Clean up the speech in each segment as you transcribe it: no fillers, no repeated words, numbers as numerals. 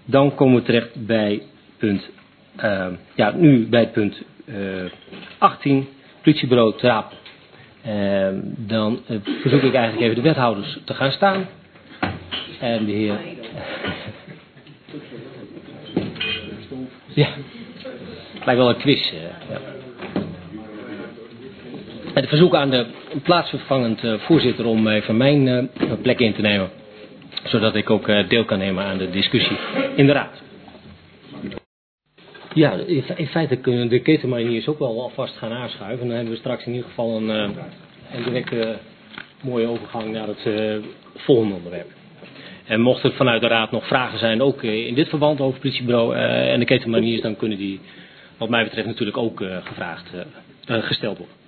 Dan komen we terecht bij punt 18, politiebureau Ter Apel. Dan verzoek ik eigenlijk even de wethouders te gaan staan. En de heer... Ja, lijkt wel een quiz. Ja. En ik verzoek aan de plaatsvervangend voorzitter om even mijn plek in te nemen. Zodat ik ook deel kan nemen aan de discussie in de raad. Ja, in feite kunnen de ketenmariniers ook wel alvast gaan aanschuiven. Dan hebben we straks in ieder geval een directe mooie overgang naar het volgende onderwerp. En mocht er vanuit de raad nog vragen zijn, ook in dit verband over het politiebureau en de ketenmariniers, dan kunnen die wat mij betreft natuurlijk ook gesteld worden.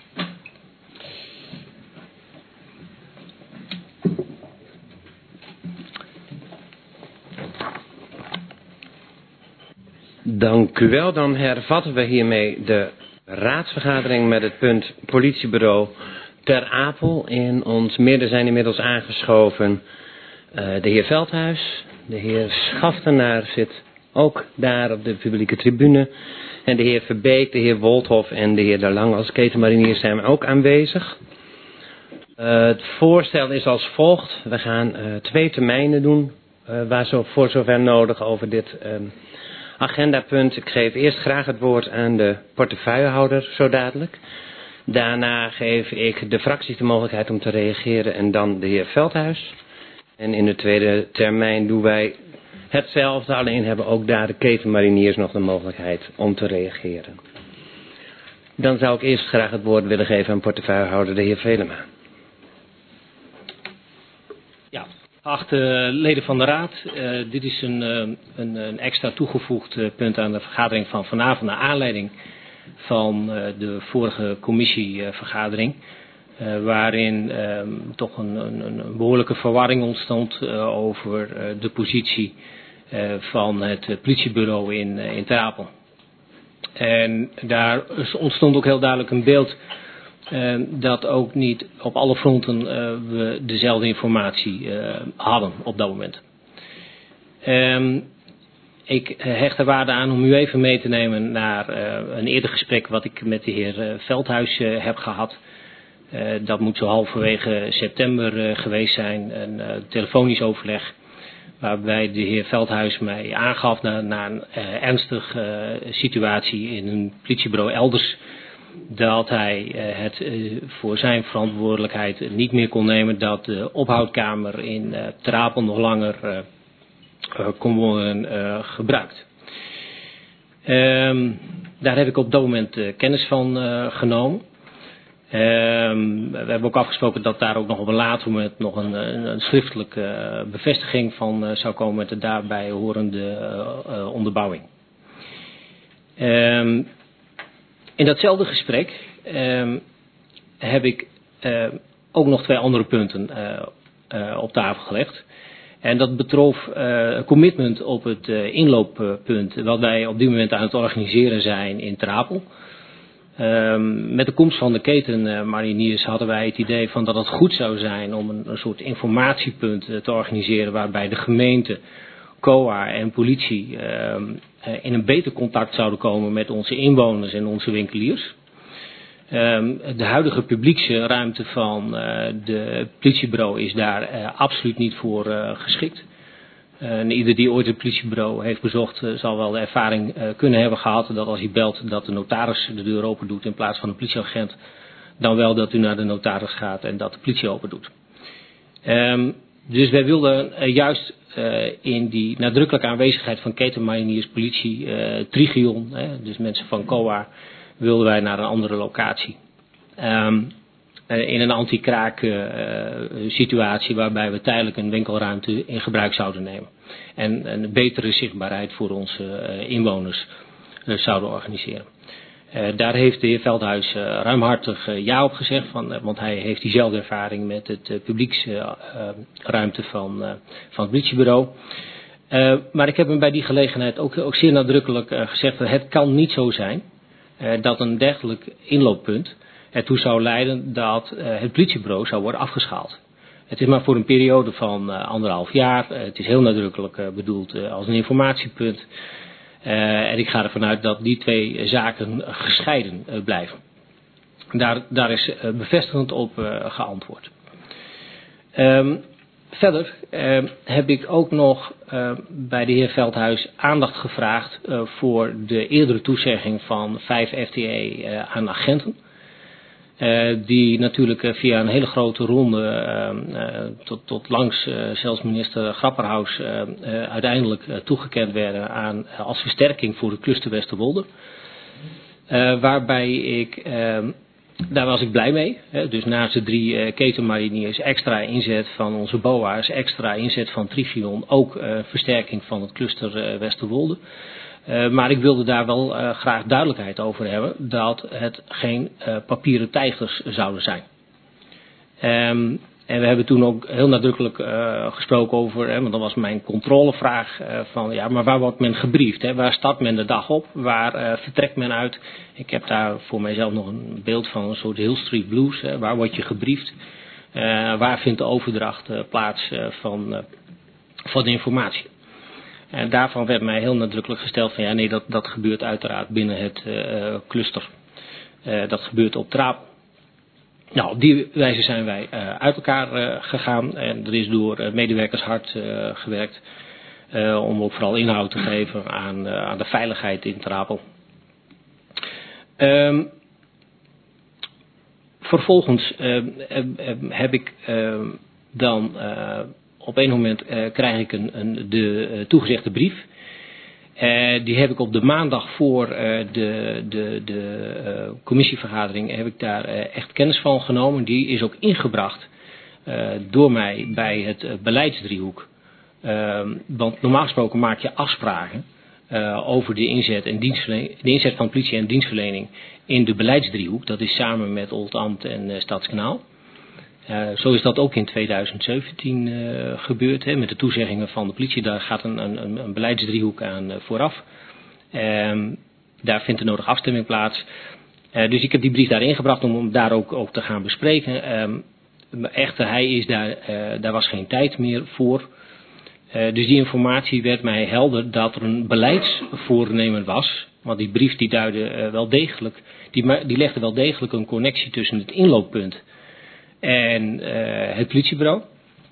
Dank u wel. Dan hervatten we hiermee de raadsvergadering met het punt politiebureau Ter Apel. In ons midden zijn inmiddels aangeschoven de heer Veldhuis. De heer Schaftenaar zit ook daar op de publieke tribune. En de heer Verbeek, de heer Wolthof en de heer De Lange als ketenmariniers zijn ook aanwezig. Het voorstel is als volgt. We gaan 2 termijnen doen voor zover nodig over dit agendapunt. Ik geef eerst graag het woord aan de portefeuillehouder zo dadelijk. Daarna geef ik de fracties de mogelijkheid om te reageren en dan de heer Veldhuis. En in de tweede termijn doen wij hetzelfde, alleen hebben ook daar de ketenmariniers nog de mogelijkheid om te reageren. Dan zou ik eerst graag het woord willen geven aan portefeuillehouder de heer Velema. Ja, geachte leden van de raad, dit is een extra toegevoegd punt aan de vergadering van vanavond naar aanleiding van de vorige commissievergadering. Waarin toch een behoorlijke verwarring ontstond over de positie van het politiebureau in Ter Apel. En daar ontstond ook heel duidelijk een beeld dat ook niet op alle fronten we dezelfde informatie hadden op dat moment. Ik hecht er waarde aan om u even mee te nemen naar een eerder gesprek wat ik met de heer Veldhuis heb gehad. Dat moet zo halverwege september geweest zijn, een telefonisch overleg. Waarbij de heer Veldhuis mij aangaf na een ernstige situatie in een politiebureau elders. Dat hij het voor zijn verantwoordelijkheid niet meer kon nemen dat de ophoudkamer in Ter Apel nog langer kon worden gebruikt. Daar heb ik op dat moment kennis van genomen. We hebben ook afgesproken dat daar ook nog op een later moment nog een schriftelijke bevestiging van zou komen met de daarbij horende onderbouwing. In datzelfde gesprek heb ik ook nog 2 andere punten op tafel gelegd. En dat betrof commitment op het inlooppunt wat wij op dit moment aan het organiseren zijn in Ter Apel. Met de komst van de ketenmariniers hadden wij het idee van dat het goed zou zijn om een soort informatiepunt te organiseren waarbij de gemeente, COA en politie in een beter contact zouden komen met onze inwoners en onze winkeliers. De huidige publieksruimte van de politiebureau is daar absoluut niet voor geschikt. Ieder die ooit het politiebureau heeft bezocht zal wel de ervaring kunnen hebben gehad dat als hij belt dat de notaris de deur open doet in plaats van een politieagent. Dan wel dat u naar de notaris gaat en dat de politie open doet. Dus wij wilden juist in die nadrukkelijke aanwezigheid van ketenmariniers, politie, Trigion, dus mensen van COA, wilden wij naar een andere locatie. In een anti-kraak situatie waarbij we tijdelijk een winkelruimte in gebruik zouden nemen. En een betere zichtbaarheid voor onze inwoners zouden organiseren. Daar heeft de heer Veldhuis ruimhartig ja op gezegd, want hij heeft diezelfde ervaring met het publieksruimte van het politiebureau. Maar ik heb hem bij die gelegenheid ook zeer nadrukkelijk gezegd dat het kan niet zo zijn dat een dergelijk inlooppunt ertoe zou leiden dat het politiebureau zou worden afgeschaald. Het is maar voor een periode van 1,5 jaar. Het is heel nadrukkelijk bedoeld als een informatiepunt. En ik ga ervan uit dat die 2 zaken gescheiden blijven. Daar is bevestigend op geantwoord. Verder heb ik ook nog bij de heer Veldhuis aandacht gevraagd voor de eerdere toezegging van 5 FTE aan agenten. Die natuurlijk via een hele grote ronde tot langs zelfs minister Grapperhaus uiteindelijk toegekend werden als versterking voor de cluster Westerwolde. Waarbij daar was ik blij mee. Dus naast de 3 ketenmariniers extra inzet van onze BOA's, extra inzet van Trivion, ook versterking van het cluster Westerwolde. Maar ik wilde daar wel graag duidelijkheid over hebben dat het geen papieren tijgers zouden zijn. En we hebben toen ook heel nadrukkelijk gesproken over, want dat was mijn controlevraag van ja, maar waar wordt men gebriefd? Hè? Waar start men de dag op? Waar vertrekt men uit? Ik heb daar voor mijzelf nog een beeld van een soort Hill Street Blues. Hè? Waar word je gebriefd? Waar vindt de overdracht plaats van de informatie? En daarvan werd mij heel nadrukkelijk gesteld van ja, nee, dat gebeurt uiteraard binnen het cluster. Dat gebeurt op Trapel. Nou, op die wijze zijn wij uit elkaar gegaan en er is door medewerkers hard gewerkt om ook vooral inhoud te geven aan de veiligheid in Trapel. Vervolgens heb ik dan op een moment krijg ik de toegezegde brief. Die heb ik op de maandag voor de commissievergadering heb ik daar echt kennis van genomen. Die is ook ingebracht door mij bij het beleidsdriehoek. Want normaal gesproken maak je afspraken over de inzet, de inzet van politie en dienstverlening in de beleidsdriehoek. Dat is samen met Oldambt en Stadskanaal. Zo is dat ook in 2017 gebeurd. Hè, met de toezeggingen van de politie. Daar gaat een beleidsdriehoek aan vooraf. Daar vindt de nodige afstemming plaats. Dus ik heb die brief daar ingebracht om hem daar ook te gaan bespreken. Echter, daar was geen tijd meer voor. Dus die informatie werd mij helder dat er een beleidsvoornemen was. Want die brief die duidde wel degelijk, die legde wel degelijk een connectie tussen het inlooppunt en het politiebureau.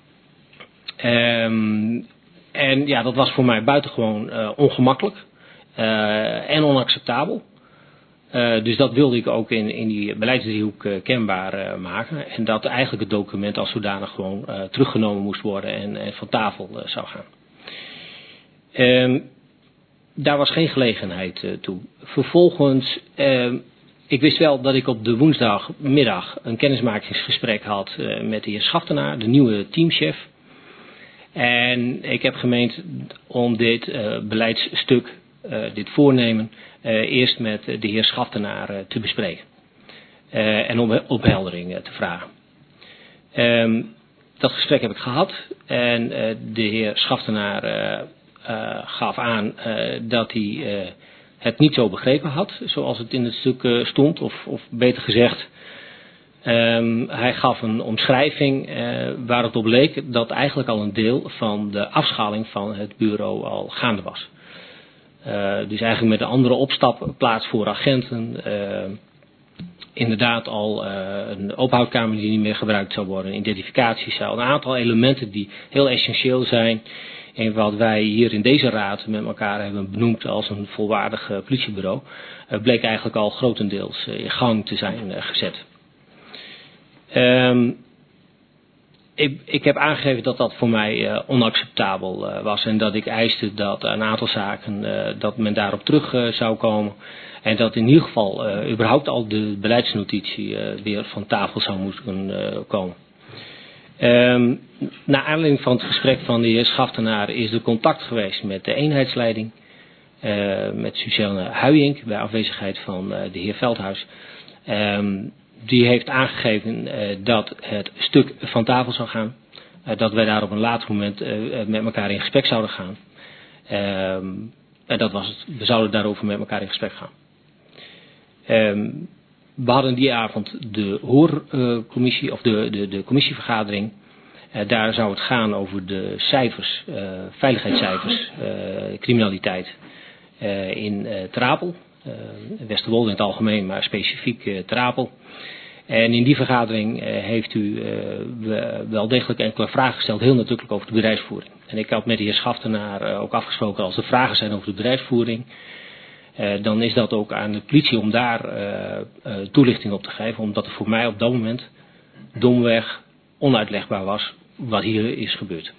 En ja, dat was voor mij buitengewoon ongemakkelijk en onacceptabel. Dus dat wilde ik ook in die beleidsdriehoek kenbaar maken. En dat eigenlijk het document als zodanig gewoon teruggenomen moest worden en van tafel zou gaan. Daar was geen gelegenheid toe. Vervolgens, ik wist wel dat ik op de woensdagmiddag een kennismakingsgesprek had met de heer Schaftenaar, de nieuwe teamchef. En ik heb gemeend om dit beleidsstuk, dit voornemen, eerst met de heer Schaftenaar te bespreken. En om opheldering te vragen. Dat gesprek heb ik gehad en de heer Schaftenaar gaf aan dat hij het niet zo begrepen had, zoals het in het stuk stond, of beter gezegd, hij gaf een omschrijving waar het op leek dat eigenlijk al een deel van de afschaling van het bureau al gaande was. Dus eigenlijk met een andere opstapplaats voor agenten, inderdaad al een openhoudkamer die niet meer gebruikt zou worden, een identificatiecel, een aantal elementen die heel essentieel zijn en wat wij hier in deze raad met elkaar hebben benoemd als een volwaardig politiebureau, bleek eigenlijk al grotendeels in gang te zijn gezet. Ik heb aangegeven dat dat voor mij onacceptabel was en dat ik eiste dat een aantal zaken, dat men daarop terug zou komen. En dat in ieder geval überhaupt al de beleidsnotitie weer van tafel zou moeten komen. Naar aanleiding van het gesprek van de heer Schaftenaar is er contact geweest met de eenheidsleiding. Met Suzanne Huyink bij afwezigheid van de heer Veldhuis. Die heeft aangegeven dat het stuk van tafel zou gaan. Dat wij daar op een later moment met elkaar in gesprek zouden gaan. En dat was het. We zouden daarover met elkaar in gesprek gaan. We hadden die avond de hoorcommissie of de commissievergadering. Daar zou het gaan over de cijfers, veiligheidscijfers, criminaliteit in Ter Apel. Westerwolde in het algemeen, maar specifiek Ter Apel. En in die vergadering heeft u wel degelijk enkele vragen gesteld, heel nadrukkelijk over de bedrijfsvoering. En ik had met de heer Schaftenaar ook afgesproken, als er vragen zijn over de bedrijfsvoering, dan is dat ook aan de politie om daar toelichting op te geven, omdat er voor mij op dat moment domweg onuitlegbaar was wat hier is gebeurd.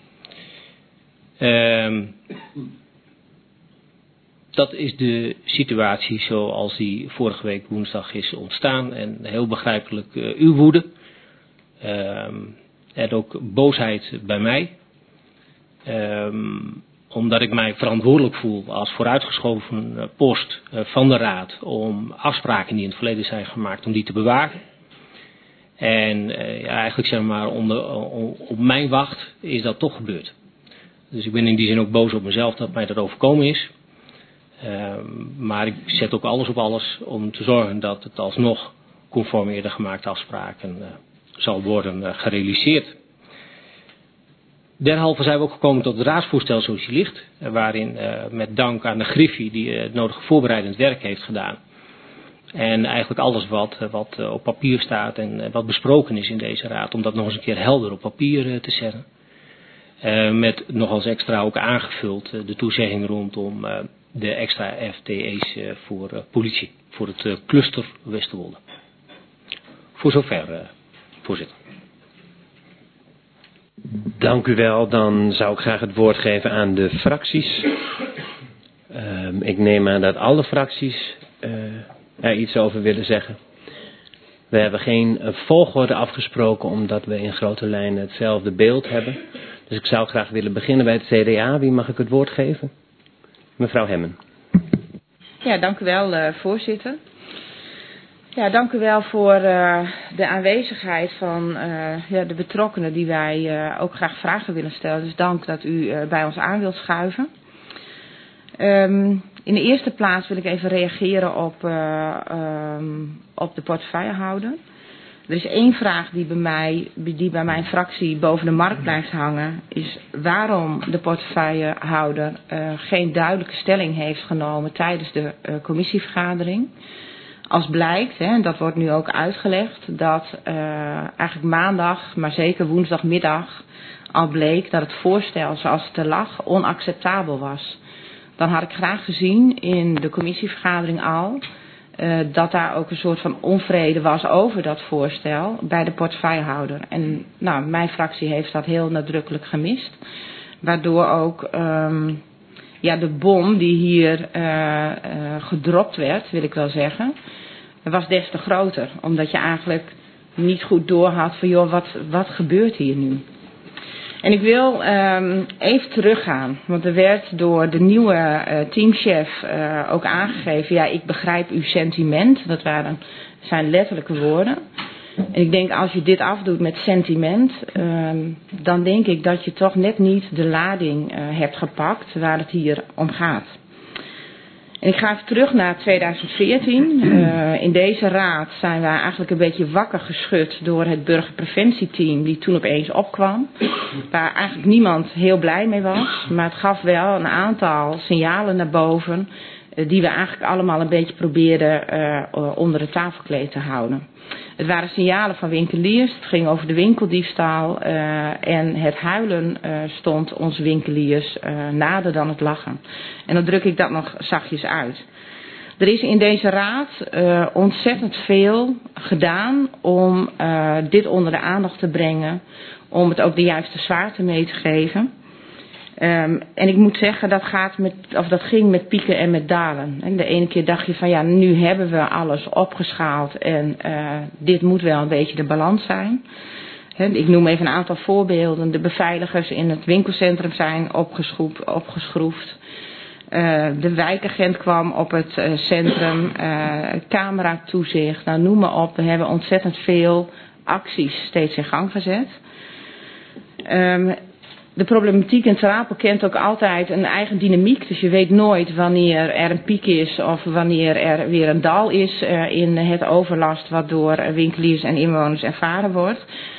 Dat is de situatie zoals die vorige week woensdag is ontstaan. En heel begrijpelijk uw woede. En ook boosheid bij mij. Omdat ik mij verantwoordelijk voel als vooruitgeschoven post van de Raad om afspraken die in het verleden zijn gemaakt, om die te bewaken. En eigenlijk zeg maar op mijn wacht is dat toch gebeurd. Dus ik ben in die zin ook boos op mezelf dat mij dat overkomen is. Maar ik zet ook alles op alles om te zorgen dat het alsnog conform eerder gemaakte afspraken zal worden gerealiseerd. Derhalve zijn we ook gekomen tot het raadsvoorstel zoals die ligt. Waarin met dank aan de Griffie die het nodige voorbereidend werk heeft gedaan. En eigenlijk alles wat op papier staat en wat besproken is in deze raad. Om dat nog eens een keer helder op papier te zetten. Met nog als extra ook aangevuld de toezegging rondom de extra FTE's voor politie. Voor het cluster Westerwolde. Voor zover, voorzitter. Dank u wel. Dan zou ik graag het woord geven aan de fracties. Ik neem aan dat alle fracties er iets over willen zeggen. We hebben geen volgorde afgesproken omdat we in grote lijnen hetzelfde beeld hebben. Dus ik zou graag willen beginnen bij het CDA. Wie mag ik het woord geven? Mevrouw Hemmen. Ja, dank u wel, voorzitter. Ja, dank u wel voor de aanwezigheid van de betrokkenen die wij ook graag vragen willen stellen. Dus dank dat u bij ons aan wilt schuiven. In de eerste plaats wil ik even reageren op de portefeuillehouder. Er is één vraag die bij mijn fractie boven de markt blijft hangen. Is waarom de portefeuillehouder geen duidelijke stelling heeft genomen tijdens de commissievergadering. Als blijkt, en dat wordt nu ook uitgelegd, dat eigenlijk maandag, maar zeker woensdagmiddag al bleek dat het voorstel zoals het er lag onacceptabel was. Dan had ik graag gezien in de commissievergadering al dat daar ook een soort van onvrede was over dat voorstel bij de portefeuillehouder. En nou, mijn fractie heeft dat heel nadrukkelijk gemist. Waardoor ook de bom die hier gedropt werd, wil ik wel zeggen, was des te groter. Omdat je eigenlijk niet goed doorhad van joh, wat gebeurt hier nu? En ik wil even teruggaan, want er werd door de nieuwe teamchef ook aangegeven, ja, ik begrijp uw sentiment, dat zijn letterlijke woorden. En ik denk als je dit afdoet met sentiment, dan denk ik dat je toch net niet de lading hebt gepakt waar het hier om gaat. En ik ga even terug naar 2014. In deze raad zijn we eigenlijk een beetje wakker geschud door het burgerpreventieteam die toen opeens opkwam. Waar eigenlijk niemand heel blij mee was. Maar het gaf wel een aantal signalen naar boven die we eigenlijk allemaal een beetje probeerden onder het tafelkleed te houden. Het waren signalen van winkeliers, het ging over de winkeldiefstal en het huilen stond onze winkeliers nader dan het lachen. En dan druk ik dat nog zachtjes uit. Er is in deze raad ontzettend veel gedaan om dit onder de aandacht te brengen, om het ook de juiste zwaarte mee te geven. En ik moet zeggen, dat ging met pieken en met dalen. En de ene keer dacht je van ja, nu hebben we alles opgeschaald en dit moet wel een beetje de balans zijn. Ik noem even een aantal voorbeelden. De beveiligers in het winkelcentrum zijn opgeschroefd. De wijkagent kwam op het centrum, cameratoezicht, nou noem maar op. We hebben ontzettend veel acties steeds in gang gezet. De problematiek in Ter Apel kent ook altijd een eigen dynamiek. Dus je weet nooit wanneer er een piek is of wanneer er weer een dal is in het overlast wat door winkeliers en inwoners ervaren wordt.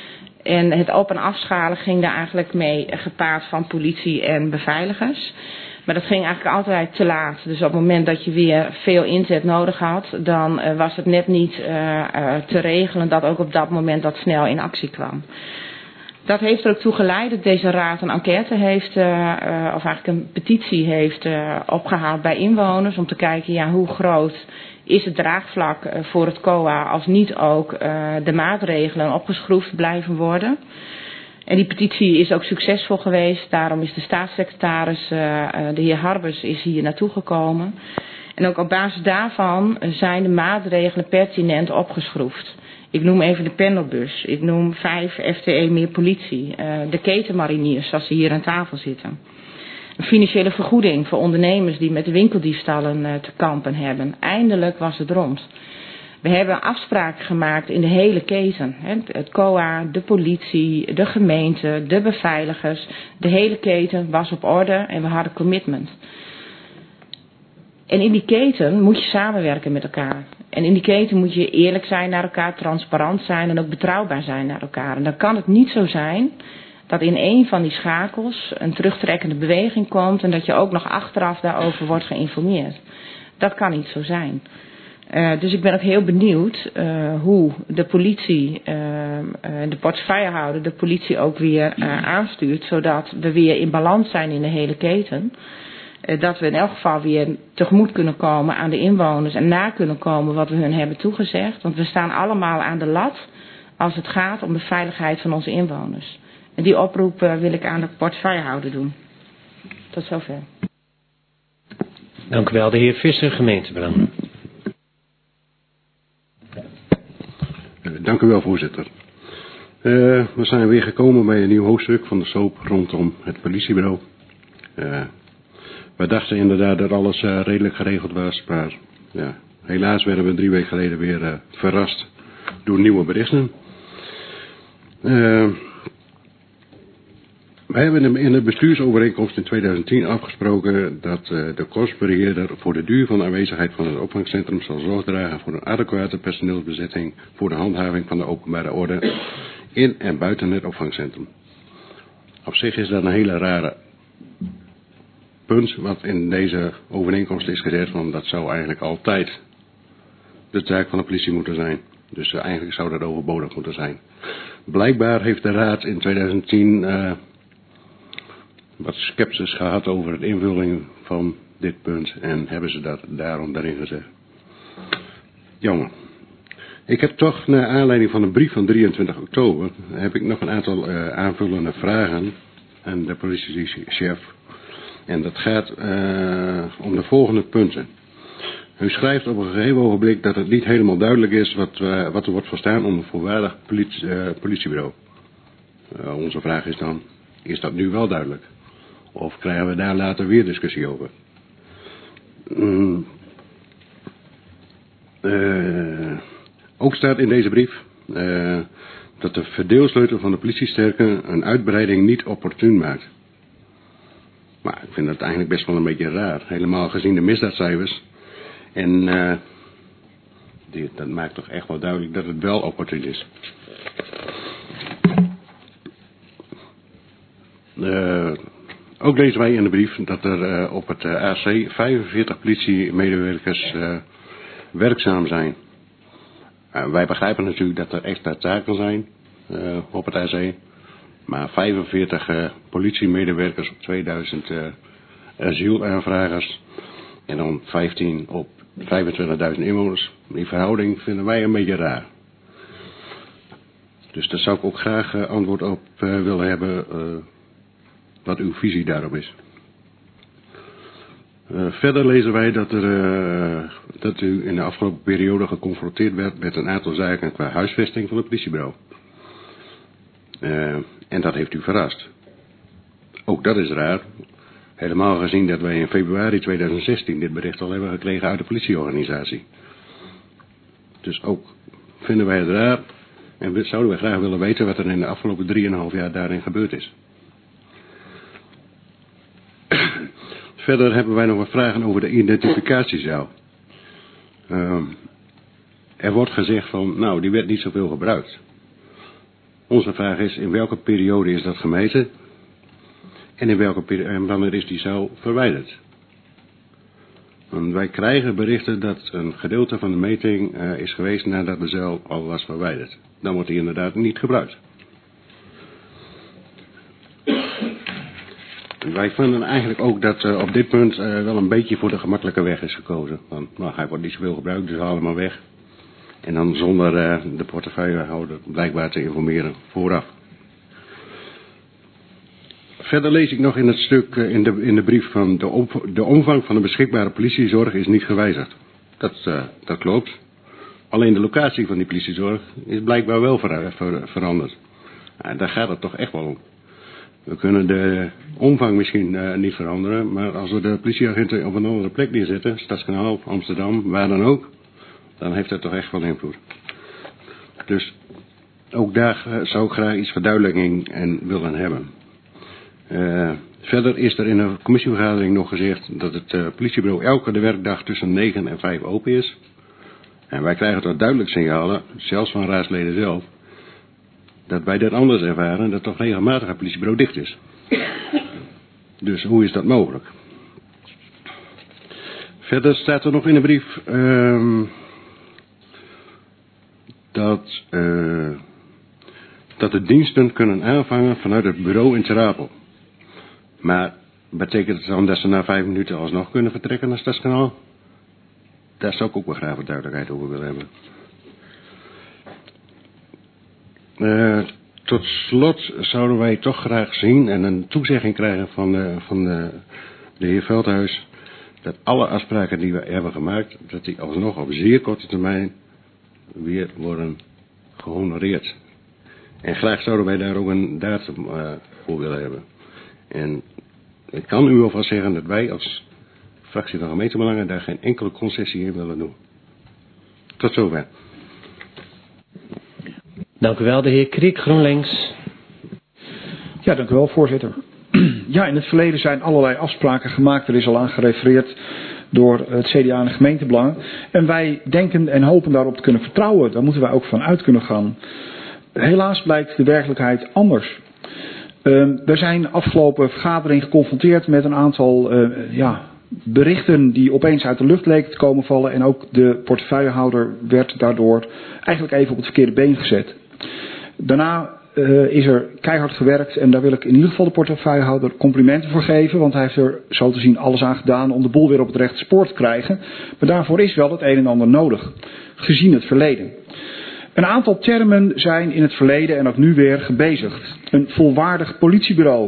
En het op- en afschalen ging daar eigenlijk mee gepaard van politie en beveiligers. Maar dat ging eigenlijk altijd te laat. Dus op het moment dat je weer veel inzet nodig had, dan was het net niet te regelen dat ook op dat moment dat snel in actie kwam. Dat heeft er ook toe geleid dat deze raad een enquête heeft, of eigenlijk een petitie heeft opgehaald bij inwoners. Om te kijken, ja, hoe groot is het draagvlak voor het COA als niet ook de maatregelen opgeschroefd blijven worden. En die petitie is ook succesvol geweest. Daarom is de staatssecretaris, de heer Harbers, is hier naartoe gekomen. En ook op basis daarvan zijn de maatregelen pertinent opgeschroefd. Ik noem even de pendelbus. Ik noem 5 FTE meer politie. De ketenmariniers, zoals ze hier aan tafel zitten. Een financiële vergoeding voor ondernemers die met winkeldiefstallen te kampen hebben. Eindelijk was het rond. We hebben afspraken gemaakt in de hele keten. Het COA, de politie, de gemeente, de beveiligers. De hele keten was op orde en we hadden commitment. En in die keten moet je samenwerken met elkaar. En in die keten moet je eerlijk zijn naar elkaar, transparant zijn en ook betrouwbaar zijn naar elkaar. En dan kan het niet zo zijn dat in een van die schakels een terugtrekkende beweging komt en dat je ook nog achteraf daarover wordt geïnformeerd. Dat kan niet zo zijn. Dus ik ben ook heel benieuwd hoe de politie, de portefeuillehouder, de politie ook weer aanstuurt, zodat we weer in balans zijn in de hele keten. Dat we in elk geval weer tegemoet kunnen komen aan de inwoners en na kunnen komen wat we hun hebben toegezegd. Want we staan allemaal aan de lat als het gaat om de veiligheid van onze inwoners. En die oproep wil ik aan de portefeuillehouder doen. Tot zover. Dank u wel. De heer Visser, gemeentebelangen. Dank u wel, voorzitter. We zijn weer gekomen bij een nieuw hoofdstuk van de soap rondom het politiebureau. We dachten inderdaad dat alles redelijk geregeld was, maar ja, helaas werden we 3 weken geleden weer verrast door nieuwe berichten. We hebben in de bestuursovereenkomst in 2010 afgesproken dat de kostbeheerder voor de duur van de aanwezigheid van het opvangcentrum zal zorg dragen voor een adequate personeelsbezetting voor de handhaving van de openbare orde in en buiten het opvangcentrum. Op zich is dat een hele rare punt wat in deze overeenkomst is gezet, want dat zou eigenlijk altijd de taak van de politie moeten zijn. Dus eigenlijk zou dat overbodig moeten zijn. Blijkbaar heeft de Raad in 2010 wat sceptisch gehad over de invulling van dit punt en hebben ze dat daarom daarin gezet. Jammer. Ik heb toch, naar aanleiding van een brief van 23 oktober, heb ik nog een aantal aanvullende vragen aan de politiechef. En dat gaat om de volgende punten. U schrijft op een gegeven ogenblik dat het niet helemaal duidelijk is wat er wordt verstaan onder een volwaardig politiebureau. Onze vraag is dan, is dat nu wel duidelijk? Of krijgen we daar later weer discussie over? Ook staat in deze brief dat de verdeelsleutel van de politiesterke een uitbreiding niet opportun maakt. Maar ik vind dat eigenlijk best wel een beetje raar. Helemaal gezien de misdaadcijfers. En dat maakt toch echt wel duidelijk dat het wel opportun is. Ook lezen wij in de brief dat er op het AC 45 politiemedewerkers werkzaam zijn. Wij begrijpen natuurlijk dat er extra taken zijn op het AC. Maar 45 politiemedewerkers op 2000 asielaanvragers en dan 15 op 25.000 inwoners. Die verhouding vinden wij een beetje raar. Dus daar zou ik ook graag antwoord op willen hebben wat uw visie daarop is. Verder lezen wij dat u in de afgelopen periode geconfronteerd werd met een aantal zaken qua huisvesting van het politiebureau. En dat heeft u verrast. Ook dat is raar. Helemaal gezien dat wij in februari 2016 dit bericht al hebben gekregen uit de politieorganisatie. Dus ook vinden wij het raar. En zouden wij graag willen weten wat er in de afgelopen 3,5 jaar daarin gebeurd is. Verder hebben wij nog wat vragen over de identificatiezaal. Er wordt gezegd van, nou, die werd niet zoveel gebruikt. Onze vraag is, in welke periode is dat gemeten? En wanneer is die zuil verwijderd? Want wij krijgen berichten dat een gedeelte van de meting is geweest nadat de zuil al was verwijderd. Dan wordt die inderdaad niet gebruikt. Wij vinden eigenlijk ook dat op dit punt wel een beetje voor de gemakkelijke weg is gekozen. Want nou, hij wordt niet zoveel gebruikt, dus haal hem maar weg. En dan zonder de portefeuillehouder blijkbaar te informeren vooraf. Verder lees ik nog in het stuk in de brief van de omvang van de beschikbare politiezorg is niet gewijzigd. Dat klopt. Alleen de locatie van die politiezorg is blijkbaar wel veranderd. Daar gaat het toch echt wel om. We kunnen de omvang misschien niet veranderen, maar als we de politieagenten op een andere plek neerzetten, Stadskanaal, Amsterdam, waar dan ook, dan heeft dat toch echt wel invloed. Dus ook daar zou ik graag iets verduidelijking en willen hebben. Verder is er in een commissievergadering nog gezegd dat het politiebureau elke werkdag tussen 9 en 5 open is. En wij krijgen toch duidelijk signalen, zelfs van raadsleden zelf, dat wij dat anders ervaren, dat toch regelmatig het politiebureau dicht is. Dus hoe is dat mogelijk? Verder staat er nog in de brief dat de diensten kunnen aanvangen vanuit het bureau in Ter Apel. Maar betekent het dan dat ze na 5 minuten alsnog kunnen vertrekken naar Stadskanaal? Daar zou ik ook wel graag wat duidelijkheid over willen hebben. Tot slot zouden wij toch graag zien en een toezegging krijgen van de heer Veldhuis dat alle afspraken die we hebben gemaakt, dat die alsnog op zeer korte termijn weer worden gehonoreerd. En graag zouden wij daar ook een datum voor willen hebben. En ik kan u alvast zeggen dat wij als fractie van gemeentebelangen daar geen enkele concessie in willen doen. Tot zover. Dank u wel, de heer Kriek, GroenLinks. Ja, dank u wel, voorzitter. Ja, in het verleden zijn allerlei afspraken gemaakt. Er is al aan gerefereerd door het CDA en de gemeentebelangen. En wij denken en hopen daarop te kunnen vertrouwen. Daar moeten wij ook van uit kunnen gaan. Helaas blijkt de werkelijkheid anders. We zijn afgelopen vergadering geconfronteerd met een aantal berichten die opeens uit de lucht leken te komen vallen. En ook de portefeuillehouder werd daardoor eigenlijk even op het verkeerde been gezet. Daarna is er keihard gewerkt en daar wil ik in ieder geval de portefeuillehouder complimenten voor geven. Want hij heeft er zo te zien alles aan gedaan om de boel weer op het rechte spoor te krijgen. Maar daarvoor is wel het een en ander nodig, gezien het verleden. Een aantal termen zijn in het verleden en ook nu weer gebezigd. Een volwaardig politiebureau,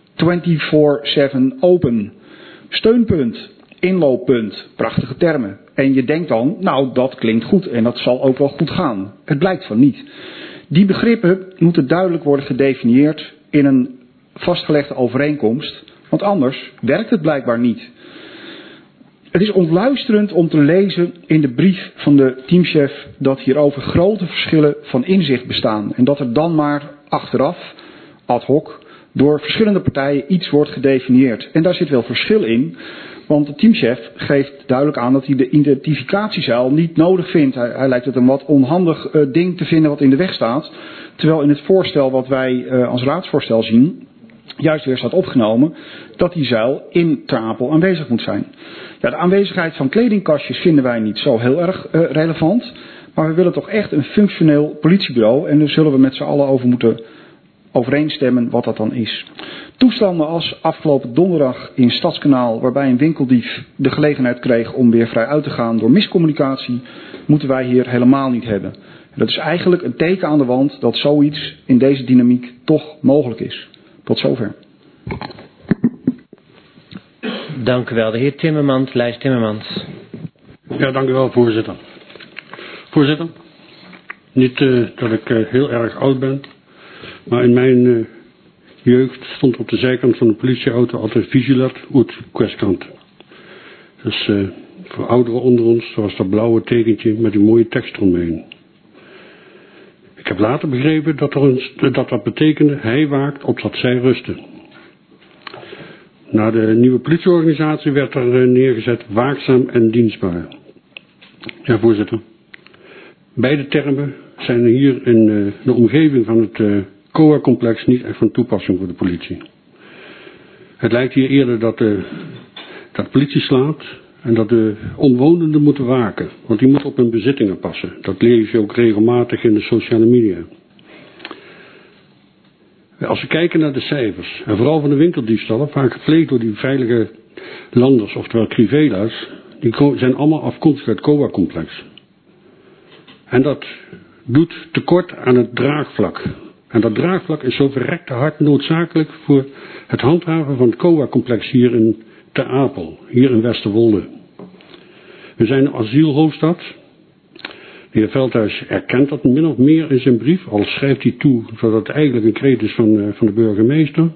24/7 open, steunpunt, inlooppunt, prachtige termen. En je denkt dan, nou dat klinkt goed en dat zal ook wel goed gaan. Het blijkt van niet. Die begrippen moeten duidelijk worden gedefinieerd in een vastgelegde overeenkomst, want anders werkt het blijkbaar niet. Het is ontluisterend om te lezen in de brief van de teamchef dat hierover grote verschillen van inzicht bestaan. En dat er dan maar achteraf, ad hoc, door verschillende partijen iets wordt gedefinieerd. En daar zit wel verschil in, want de teamchef geeft duidelijk aan dat hij de identificatiezuil niet nodig vindt. Hij lijkt het een wat onhandig ding te vinden wat in de weg staat. Terwijl in het voorstel wat wij als raadsvoorstel zien, juist weer staat opgenomen dat die zuil in Ter Apel aanwezig moet zijn. Ja, de aanwezigheid van kledingkastjes vinden wij niet zo heel erg relevant. Maar we willen toch echt een functioneel politiebureau. En daar zullen we met z'n allen over moeten overeenstemmen wat dat dan is. Toestanden als afgelopen donderdag in Stadskanaal, waarbij een winkeldief de gelegenheid kreeg om weer vrij uit te gaan door miscommunicatie, moeten wij hier helemaal niet hebben. En dat is eigenlijk een teken aan de wand dat zoiets in deze dynamiek toch mogelijk is. Tot zover. Dank u wel. De heer Timmermans, lijst Timmermans. Ja, dank u wel, voorzitter. Voorzitter, niet dat ik heel erg oud ben, maar in mijn jeugd stond op de zijkant van de politieauto altijd Vigilat uit Questkant. Dus voor ouderen onder ons was dat blauwe tekentje met die mooie tekst eromheen. Ik heb later begrepen dat betekende hij waakt opdat zij rusten. Na de nieuwe politieorganisatie werd er neergezet waakzaam en dienstbaar. Ja, voorzitter. Beide termen zijn hier in de omgeving van het COA-complex niet echt van toepassing voor de politie. Het lijkt hier eerder dat de politie slaat en dat de omwonenden moeten waken. Want die moeten op hun bezittingen passen. Dat lees je ook regelmatig in de sociale media. Als we kijken naar de cijfers, en vooral van de winkeldiefstallen, vaak gepleegd door die veilige landers, oftewel crivela's, die zijn allemaal afkomstig uit het COA-complex. En dat doet tekort aan het draagvlak. En dat draagvlak is zo verrekte hard noodzakelijk voor het handhaven van het COA-complex hier in Ter Apel, hier in Westerwolde. We zijn een asielhoofdstad. De heer Veldhuis erkent dat min of meer in zijn brief, al schrijft hij toe dat het eigenlijk een kreet is van de burgemeester.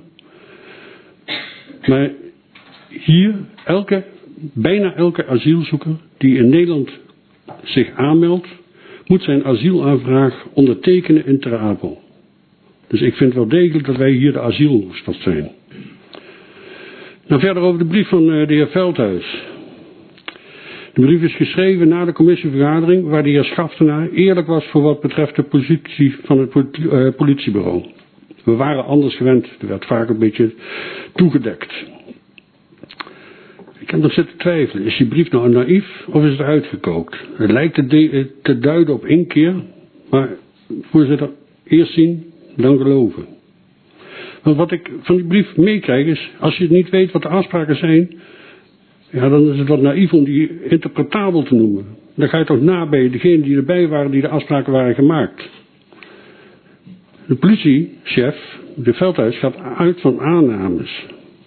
Maar hier, bijna elke asielzoeker die in Nederland zich aanmeldt, moet zijn asielaanvraag ondertekenen in Ter Apel. Dus ik vind wel degelijk dat wij hier de asielhoofdstad zijn. Nou, verder over de brief van de heer Veldhuis. De brief is geschreven na de commissievergadering waar de heer Schaftenaar eerlijk was voor wat betreft de positie van het politiebureau. We waren anders gewend, er werd vaak een beetje toegedekt. Ik heb nog zitten twijfelen, is die brief nou naïef of is het uitgekookt? Het lijkt te duiden op inkeer, maar voorzitter, eerst zien, dan geloven. Want wat ik van die brief meekrijg is, als je niet weet wat de afspraken zijn, ja, dan is het wat naïef om die interpretabel te noemen. Dan ga je toch na bij degenen die erbij waren, die de afspraken waren gemaakt. De politiechef, de Veldhuis, gaat uit van aannames.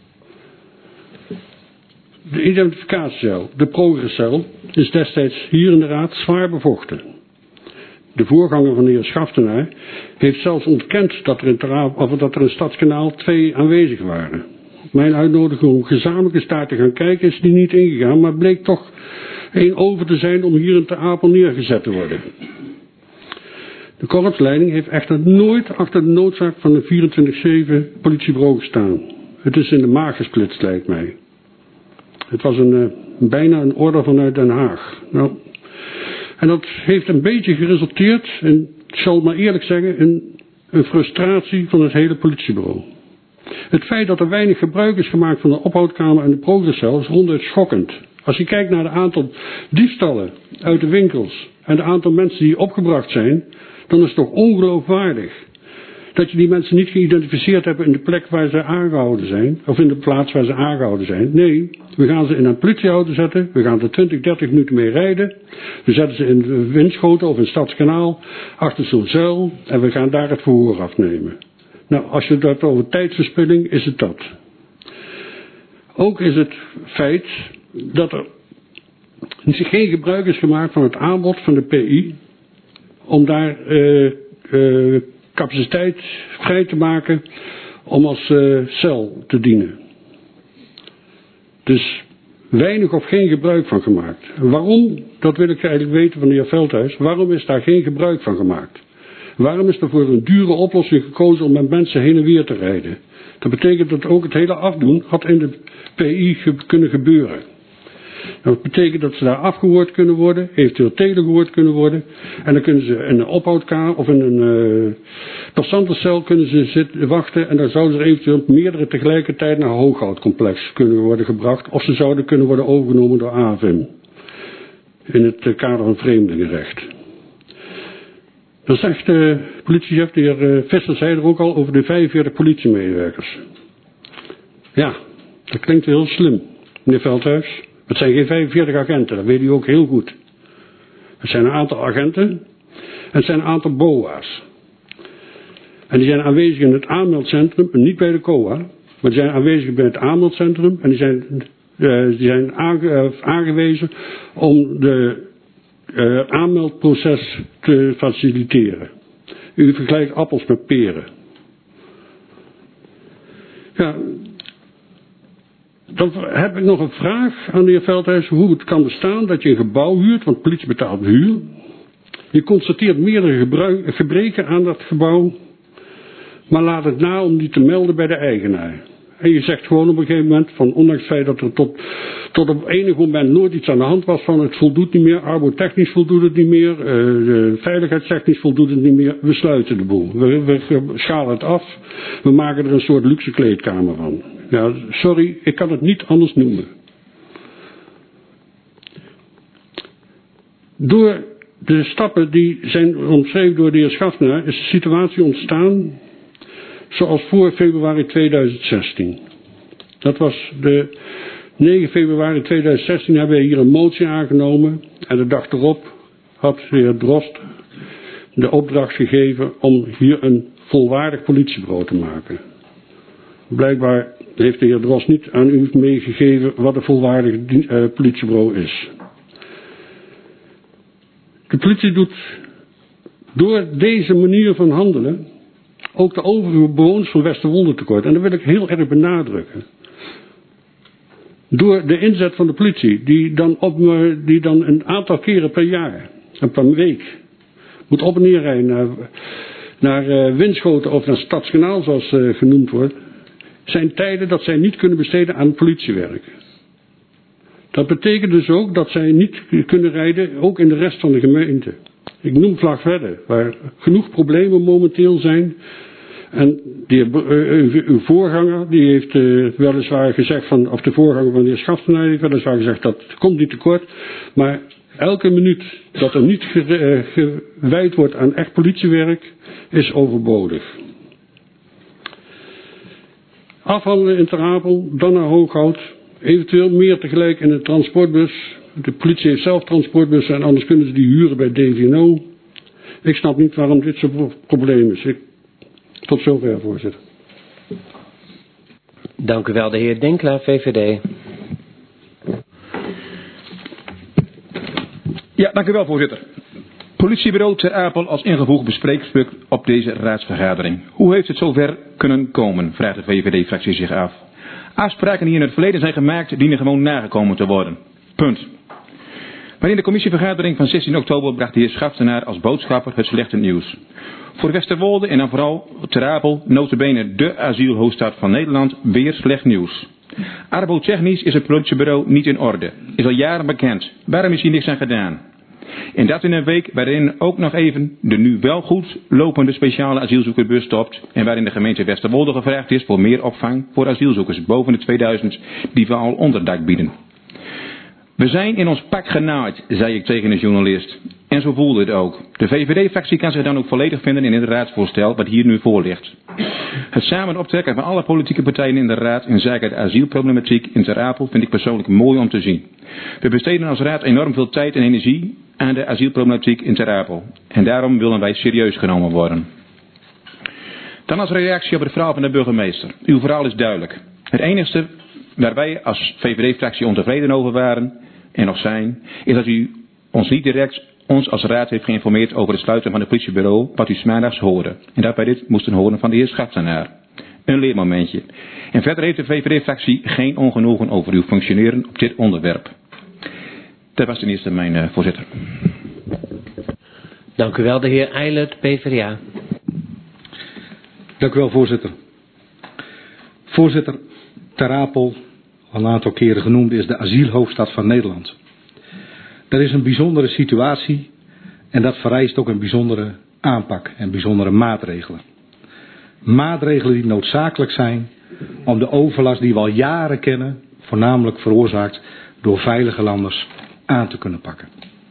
De identificatiecel, de progrescel, is destijds hier in de raad zwaar bevochten. De voorganger van de heer Schaftenaar heeft zelfs ontkend dat er in Stadskanaal 2 aanwezig waren. Mijn uitnodiging om gezamenlijk eens daar te gaan kijken is die niet ingegaan, maar bleek toch 1 over te zijn om hier in Ter Apel neergezet te worden. De korpsleiding heeft echter nooit achter de noodzaak van een 24/7 politiebureau gestaan. Het is in de maag gesplitst, lijkt mij. Het was bijna een order vanuit Den Haag. Nou, en dat heeft een beetje geresulteerd, en ik zal maar eerlijk zeggen, in een frustratie van het hele politiebureau. Het feit dat er weinig gebruik is gemaakt van de ophoudkamer en de progrescel is ronduit schokkend. Als je kijkt naar het aantal diefstallen uit de winkels en het aantal mensen die opgebracht zijn, dan is het toch ongeloofwaardig dat je die mensen niet geïdentificeerd hebt in de plek waar ze aangehouden zijn, of in de plaats waar ze aangehouden zijn. Nee, we gaan ze in een politieauto zetten, we gaan er 20, 30 minuten mee rijden, we zetten ze in Winschoten of in Stadskanaal, achter zo'n zuil, en we gaan daar het verhoor afnemen. Nou, als je het hebt over tijdverspilling, is het dat. Ook is het feit dat er geen gebruik is gemaakt van het aanbod van de PI om daar capaciteit vrij te maken om als cel te dienen. Dus weinig of geen gebruik van gemaakt. Waarom? Dat wil ik eigenlijk weten van de heer Veldhuis. Waarom is daar geen gebruik van gemaakt? Waarom is er voor een dure oplossing gekozen om met mensen heen en weer te rijden? Dat betekent dat ook het hele afdoen had in de PI kunnen gebeuren. Dat betekent dat ze daar afgehoord kunnen worden, eventueel telegehoord kunnen worden. En dan kunnen ze in een ophoudkamer of in een passantencel kunnen ze zitten wachten. En dan zouden er eventueel meerdere tegelijkertijd naar een hooghoudcomplex kunnen worden gebracht. Of ze zouden kunnen worden overgenomen door AVM. In het kader van vreemdelingenrecht. Dan zegt de politiechef, de heer Visser zei er ook al over de 45 politiemedewerkers. Ja, dat klinkt heel slim, meneer Veldhuis. Het zijn geen 45 agenten, dat weet u ook heel goed. Het zijn een aantal agenten en het zijn een aantal BOA's. En die zijn aanwezig in het aanmeldcentrum, niet bij de COA, maar die zijn aanwezig bij het aanmeldcentrum en die zijn aangewezen om de aanmeldproces te faciliteren. U vergelijkt appels met peren. Ja, dan heb ik nog een vraag aan de heer Veldhuis hoe het kan bestaan dat je een gebouw huurt, want de politie betaalt huur. Je constateert meerdere gebreken aan dat gebouw, maar laat het na om die te melden bij de eigenaar. En je zegt gewoon op een gegeven moment, van ondanks het feit dat er tot op enig moment nooit iets aan de hand was van het voldoet niet meer, arbotechnisch voldoet het niet meer, veiligheidstechnisch voldoet het niet meer, we sluiten de boel. We schalen het af, we maken er een soort luxe kleedkamer van. Ja, sorry, ik kan het niet anders noemen. Door de stappen die zijn omschreven door de heer Schaffner is de situatie ontstaan zoals voor februari 2016. Dat was de 9 februari 2016 hebben we hier een motie aangenomen en de dag erop had de heer Drost de opdracht gegeven om hier een volwaardig politiebureau te maken. Blijkbaar heeft de heer Drost niet aan u meegegeven wat een volwaardig politiebureau is. De politie doet door deze manier van handelen ook de overige bewoners van Westerwolde tekort. En dat wil ik heel erg benadrukken. Door de inzet van de politie, die dan een aantal keren per jaar en per week moet op en neer rijden naar Winschoten of naar Stadskanaal zoals genoemd wordt, zijn tijden dat zij niet kunnen besteden aan politiewerk. Dat betekent dus ook dat zij niet kunnen rijden, ook in de rest van de gemeente. Ik noem Vlagtwedde, waar genoeg problemen momenteel zijn. En uw voorganger, die heeft weliswaar gezegd of de voorganger van de heer Schaftenaar heeft weliswaar gezegd dat komt niet tekort. Maar elke minuut dat er niet gewijd wordt aan echt politiewerk, is overbodig. Afhandelen in Ter Apel, dan naar Hooghout. Eventueel meer tegelijk in een transportbus. De politie heeft zelf transportbussen en anders kunnen ze die huren bij DVNO. Ik snap niet waarom dit zo'n probleem is. Tot zover, voorzitter. Dank u wel, de heer Denkelaar, VVD. Ja, dank u wel, voorzitter. Politiebureau Ter Apel als ingevoegd bespreekpunt op deze raadsvergadering. Hoe heeft het zover kunnen komen, vraagt de VVD-fractie zich af. Afspraken die in het verleden zijn gemaakt, dienen gewoon nagekomen te worden. Punt. Maar in de commissievergadering van 16 oktober bracht de heer Schaftenaar als boodschapper het slechte nieuws. Voor Westerwolde en dan vooral Ter Apel, nota bene de asielhoofdstad van Nederland, weer slecht nieuws. Arbotechnisch is het politiebureau niet in orde. Is al jaren bekend. Waarom is hier niks aan gedaan? En dat in een week waarin ook nog even de nu wel goed lopende speciale asielzoekerbus stopt en waarin de gemeente Westerwolde gevraagd is voor meer opvang voor asielzoekers boven de 2000 die we al onderdak bieden. We zijn in ons pak genaaid, zei ik tegen een journalist. En zo voelde het ook. De VVD-fractie kan zich dan ook volledig vinden in het raadsvoorstel wat hier nu voor ligt. Het samen optrekken van alle politieke partijen in de raad in zaken de asielproblematiek in Ter Apel vind ik persoonlijk mooi om te zien. We besteden als raad enorm veel tijd en energie aan de asielproblematiek in Ter Apel. En daarom willen wij serieus genomen worden. Dan als reactie op het verhaal van de burgemeester. Uw verhaal is duidelijk. Het enige waar wij als VVD-fractie ontevreden over waren en nog zijn, is dat u ons niet direct ons als raad heeft geïnformeerd over het sluiten van het politiebureau, wat u 's maandags hoorde. En dat wij dit moesten horen van de heer Schaftenaar. Een leermomentje. En verder heeft de VVD-fractie geen ongenoegen over uw functioneren op dit onderwerp. Dat was ten eerste mijn voorzitter. Dank u wel, de heer Eilert, PvdA. Dank u wel, voorzitter. Voorzitter, Ter Apel, al een aantal keren genoemd, is de asielhoofdstad van Nederland. Dat is een bijzondere situatie en dat vereist ook een bijzondere aanpak en bijzondere maatregelen. Maatregelen die noodzakelijk zijn om de overlast die we al jaren kennen, voornamelijk veroorzaakt door veilige landers, aan te kunnen pakken.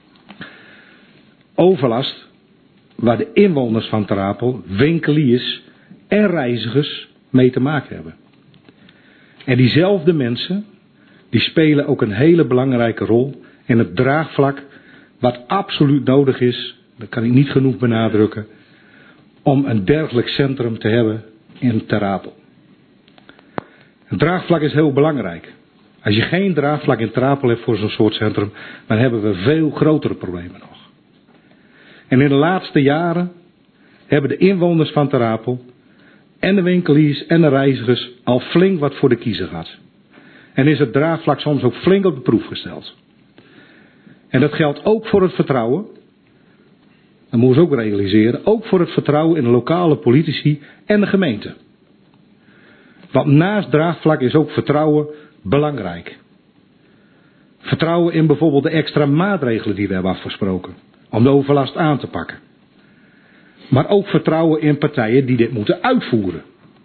Overlast waar de inwoners van Ter Apel, winkeliers en reizigers mee te maken hebben. En diezelfde mensen, die spelen ook een hele belangrijke rol in het draagvlak wat absoluut nodig is, dat kan ik niet genoeg benadrukken, om een dergelijk centrum te hebben in Ter Apel. Het draagvlak is heel belangrijk. Als je geen draagvlak in Ter Apel hebt voor zo'n soort centrum, dan hebben we veel grotere problemen nog. En in de laatste jaren hebben de inwoners van Ter Apel en de winkeliers en de reizigers al flink wat voor de kiezer gehad. En is het draagvlak soms ook flink op de proef gesteld. En dat geldt ook voor het vertrouwen, dat moeten we ook realiseren, ook voor het vertrouwen in de lokale politici en de gemeente. Want naast draagvlak is ook vertrouwen belangrijk. Vertrouwen in bijvoorbeeld de extra maatregelen die we hebben afgesproken. Om de overlast aan te pakken. Maar ook vertrouwen in partijen die dit moeten uitvoeren.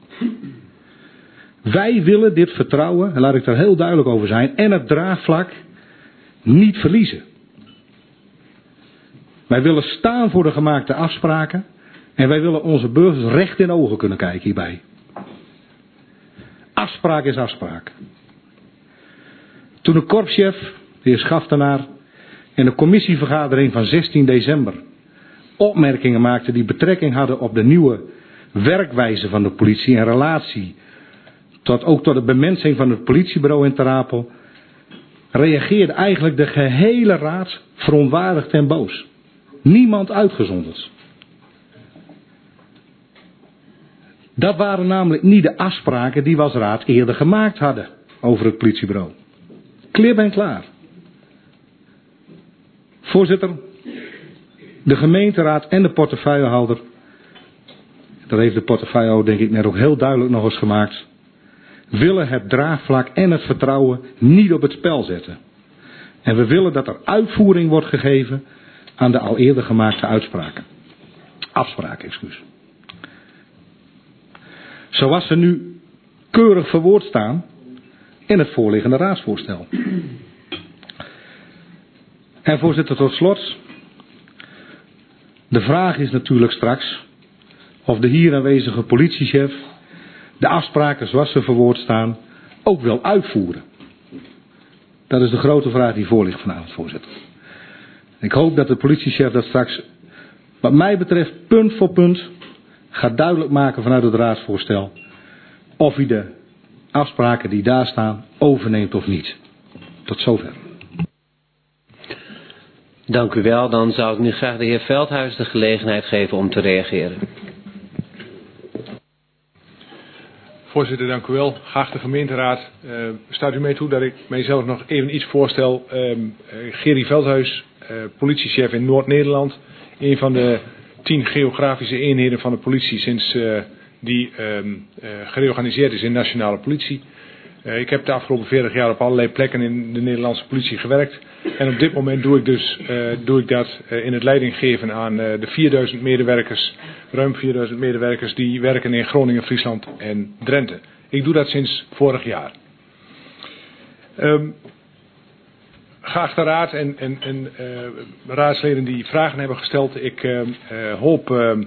Wij willen dit vertrouwen, en laat ik daar heel duidelijk over zijn, en het draagvlak niet verliezen. Wij willen staan voor de gemaakte afspraken en wij willen onze burgers recht in de ogen kunnen kijken hierbij. Afspraak is afspraak. Toen de korpschef, de heer Schaftenaar, in de commissievergadering van 16 december opmerkingen maakte die betrekking hadden op de nieuwe werkwijze van de politie in relatie ook tot de bemensing van het politiebureau in Ter Apel, reageerde eigenlijk de gehele raad verontwaardigd en boos. Niemand uitgezonderd. Dat waren namelijk niet de afspraken die we als raad eerder gemaakt hadden over het politiebureau. Klip en klaar. Voorzitter, de gemeenteraad en de portefeuillehouder, dat heeft de portefeuillehouder denk ik net ook heel duidelijk nog eens gemaakt, willen het draagvlak en het vertrouwen niet op het spel zetten. En we willen dat er uitvoering wordt gegeven aan de al eerder gemaakte afspraken. Zoals ze nu keurig verwoord staan in het voorliggende raadsvoorstel. En voorzitter, tot slot, de vraag is natuurlijk straks of de hier aanwezige politiechef de afspraken zoals ze verwoord staan ook wil uitvoeren. Dat is de grote vraag die voor ligt vanavond, voorzitter. Ik hoop dat de politiechef dat straks, wat mij betreft, punt voor punt gaat duidelijk maken vanuit het raadsvoorstel of hij de afspraken die daar staan overneemt of niet. Tot zover. Dank u wel. Dan zou ik nu graag de heer Veldhuis de gelegenheid geven om te reageren. Voorzitter, dank u wel. Geachte gemeenteraad, staat u mij toe dat ik mijzelf nog even iets voorstel. Gerry Veldhuis, politiechef in Noord-Nederland. Een van de 10 geografische eenheden van de politie sinds die gereorganiseerd is in nationale politie. Ik heb de afgelopen 40 jaar op allerlei plekken in de Nederlandse politie gewerkt. En op dit moment doe ik dat in het leidinggeven aan de 4000 medewerkers, ruim 4000 medewerkers die werken in Groningen, Friesland en Drenthe. Ik doe dat sinds vorig jaar. Geachte raad en raadsleden die vragen hebben gesteld, ik hoop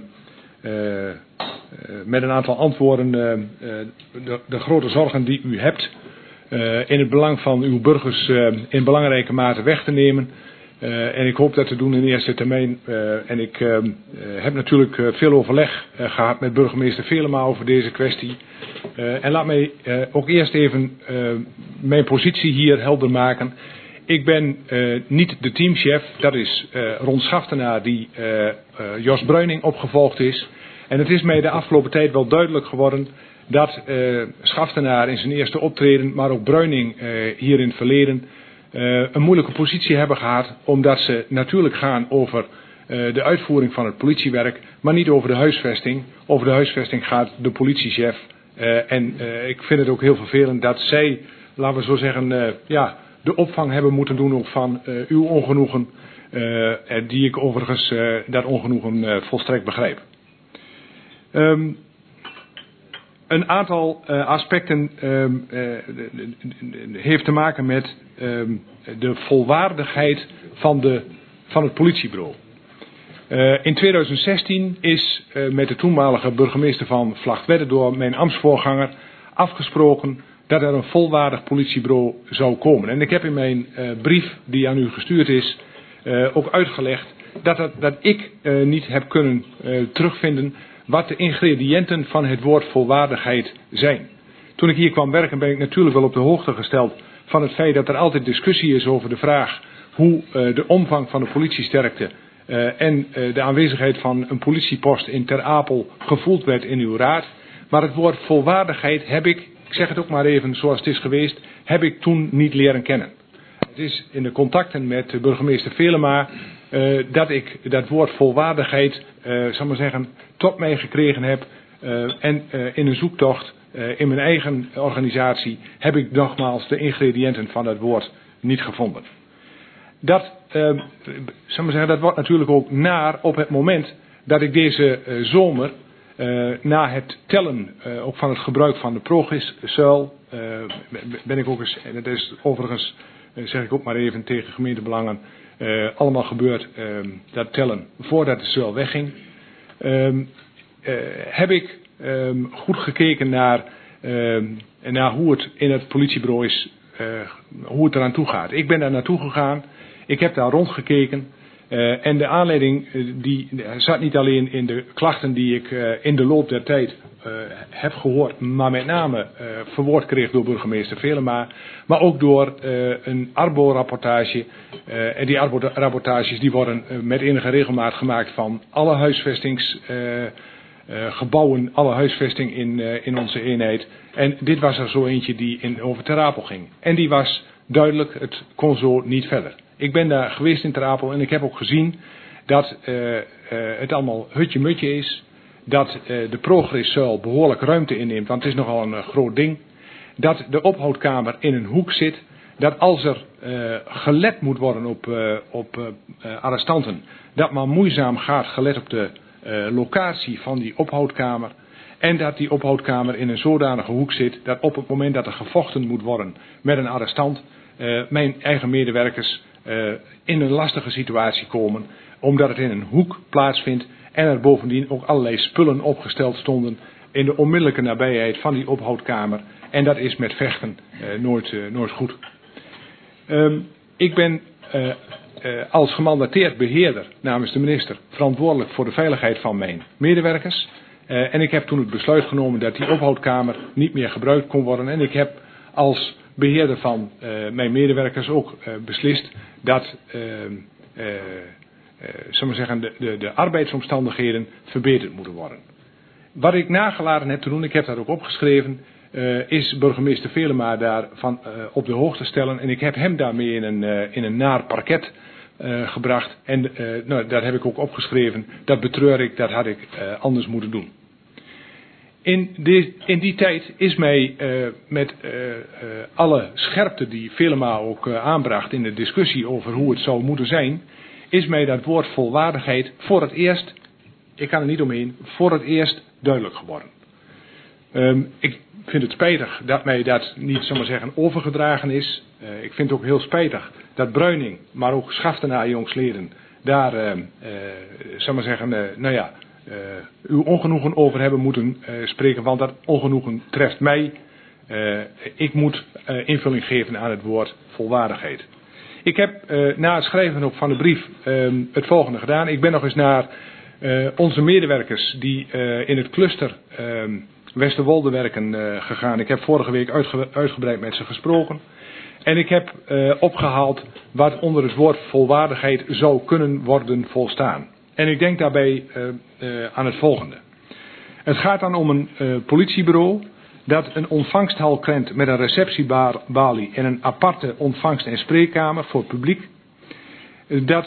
met een aantal antwoorden de grote zorgen die u hebt in het belang van uw burgers in belangrijke mate weg te nemen. En ik hoop dat te doen in eerste termijn. En ik heb natuurlijk veel overleg gehad met burgemeester Velema over deze kwestie. En laat mij ook eerst even mijn positie hier helder maken. Ik ben niet de teamchef, dat is Ron Schaftenaar die Jos Bruining opgevolgd is. En het is mij de afgelopen tijd wel duidelijk geworden dat Schaftenaar in zijn eerste optreden, maar ook Bruining hier in het verleden, een moeilijke positie hebben gehad, omdat ze natuurlijk gaan over de uitvoering van het politiewerk, maar niet over de huisvesting. Over de huisvesting gaat de politiechef. En ik vind het ook heel vervelend dat zij, laten we zo zeggen, de opvang hebben moeten doen ook van uw ongenoegen, die ik overigens dat ongenoegen volstrekt begrijp. Een aantal aspecten heeft te maken met de volwaardigheid van het politiebureau. In 2016 is met de toenmalige burgemeester van Vlagtwedde door mijn ambtsvoorganger afgesproken dat er een volwaardig politiebureau zou komen. En ik heb in mijn brief die aan u gestuurd is ook uitgelegd dat ik niet heb kunnen terugvinden wat de ingrediënten van het woord volwaardigheid zijn. Toen ik hier kwam werken ben ik natuurlijk wel op de hoogte gesteld van het feit dat er altijd discussie is over de vraag hoe de omvang van de politiesterkte en de aanwezigheid van een politiepost in Ter Apel gevoeld werd in uw raad. Maar het woord volwaardigheid heb ik zeg het ook maar even zoals het is geweest, heb ik toen niet leren kennen. Het is in de contacten met burgemeester Velema dat ik dat woord volwaardigheid, zal maar zeggen, tot mij gekregen heb En in een zoektocht in mijn eigen organisatie heb ik nogmaals de ingrediënten van het woord niet gevonden. Dat wordt natuurlijk ook naar op het moment dat ik deze zomer na het tellen ook van het gebruik van de progreszuil ben ik ook eens, en dat is overigens zeg ik ook maar even tegen gemeentebelangen allemaal gebeurd, dat tellen voordat de zuil wegging, heb ik goed gekeken naar hoe het in het politiebureau is, hoe het eraan toe gaat. Ik ben daar naartoe gegaan, ik heb daar rondgekeken en de aanleiding die zat niet alleen in de klachten die ik in de loop der tijd heb gehoord, maar met name verwoord kreeg door burgemeester Velema, maar ook door een Arbo-rapportage. En die Arbo-rapportages die worden met enige regelmaat gemaakt van alle huisvestingsgebouwen, alle huisvesting in onze eenheid. En dit was er zo eentje die over Ter Apel ging. En die was duidelijk, het kon zo niet verder. Ik ben daar geweest in Ter Apel en ik heb ook gezien dat het allemaal hutje-mutje is. Dat de progreszuil behoorlijk ruimte inneemt, want het is nogal een groot ding. Dat de ophoudkamer in een hoek zit. Dat als er gelet moet worden op arrestanten, dat maar moeizaam gaat gelet op de locatie van die ophoudkamer. En dat die ophoudkamer in een zodanige hoek zit, dat op het moment dat er gevochten moet worden met een arrestant, mijn eigen medewerkers in een lastige situatie komen, omdat het in een hoek plaatsvindt en er bovendien ook allerlei spullen opgesteld stonden in de onmiddellijke nabijheid van die ophoudkamer. En dat is met vechten nooit goed. Ik ben als gemandateerd beheerder namens de minister verantwoordelijk voor de veiligheid van mijn medewerkers. En ik heb toen het besluit genomen dat die ophoudkamer niet meer gebruikt kon worden. En ik heb als beheerder van mijn medewerkers ook beslist dat de arbeidsomstandigheden verbeterd moeten worden. Wat ik nagelaten heb te doen, ik heb dat ook opgeschreven, is burgemeester Velema daarvan op de hoogte stellen. En ik heb hem daarmee in een naar parket gebracht. En dat heb ik ook opgeschreven. Dat betreur ik, dat had ik anders moeten doen. In die tijd is mij met alle scherpte die Velema ook aanbracht in de discussie over hoe het zou moeten zijn, is mij dat woord volwaardigheid voor het eerst, ik kan er niet omheen, voor het eerst duidelijk geworden. Ik vind het spijtig dat mij dat niet, overgedragen is. Ik vind het ook heel spijtig dat Bruining, maar ook Schaftenaar jongsleden, daar, uw ongenoegen over hebben moeten spreken, want dat ongenoegen treft mij. Ik moet invulling geven aan het woord volwaardigheid. Ik heb na het schrijven ook van de brief het volgende gedaan. Ik ben nog eens naar onze medewerkers die in het cluster Westerwolde werken gegaan. Ik heb vorige week uitgebreid met ze gesproken. En ik heb opgehaald wat onder het woord volwaardigheid zou kunnen worden volstaan. En ik denk daarbij aan het volgende. Het gaat dan om een politiebureau dat een ontvangsthal kent met een receptiebalie en een aparte ontvangst- en spreekkamer voor het publiek. Dat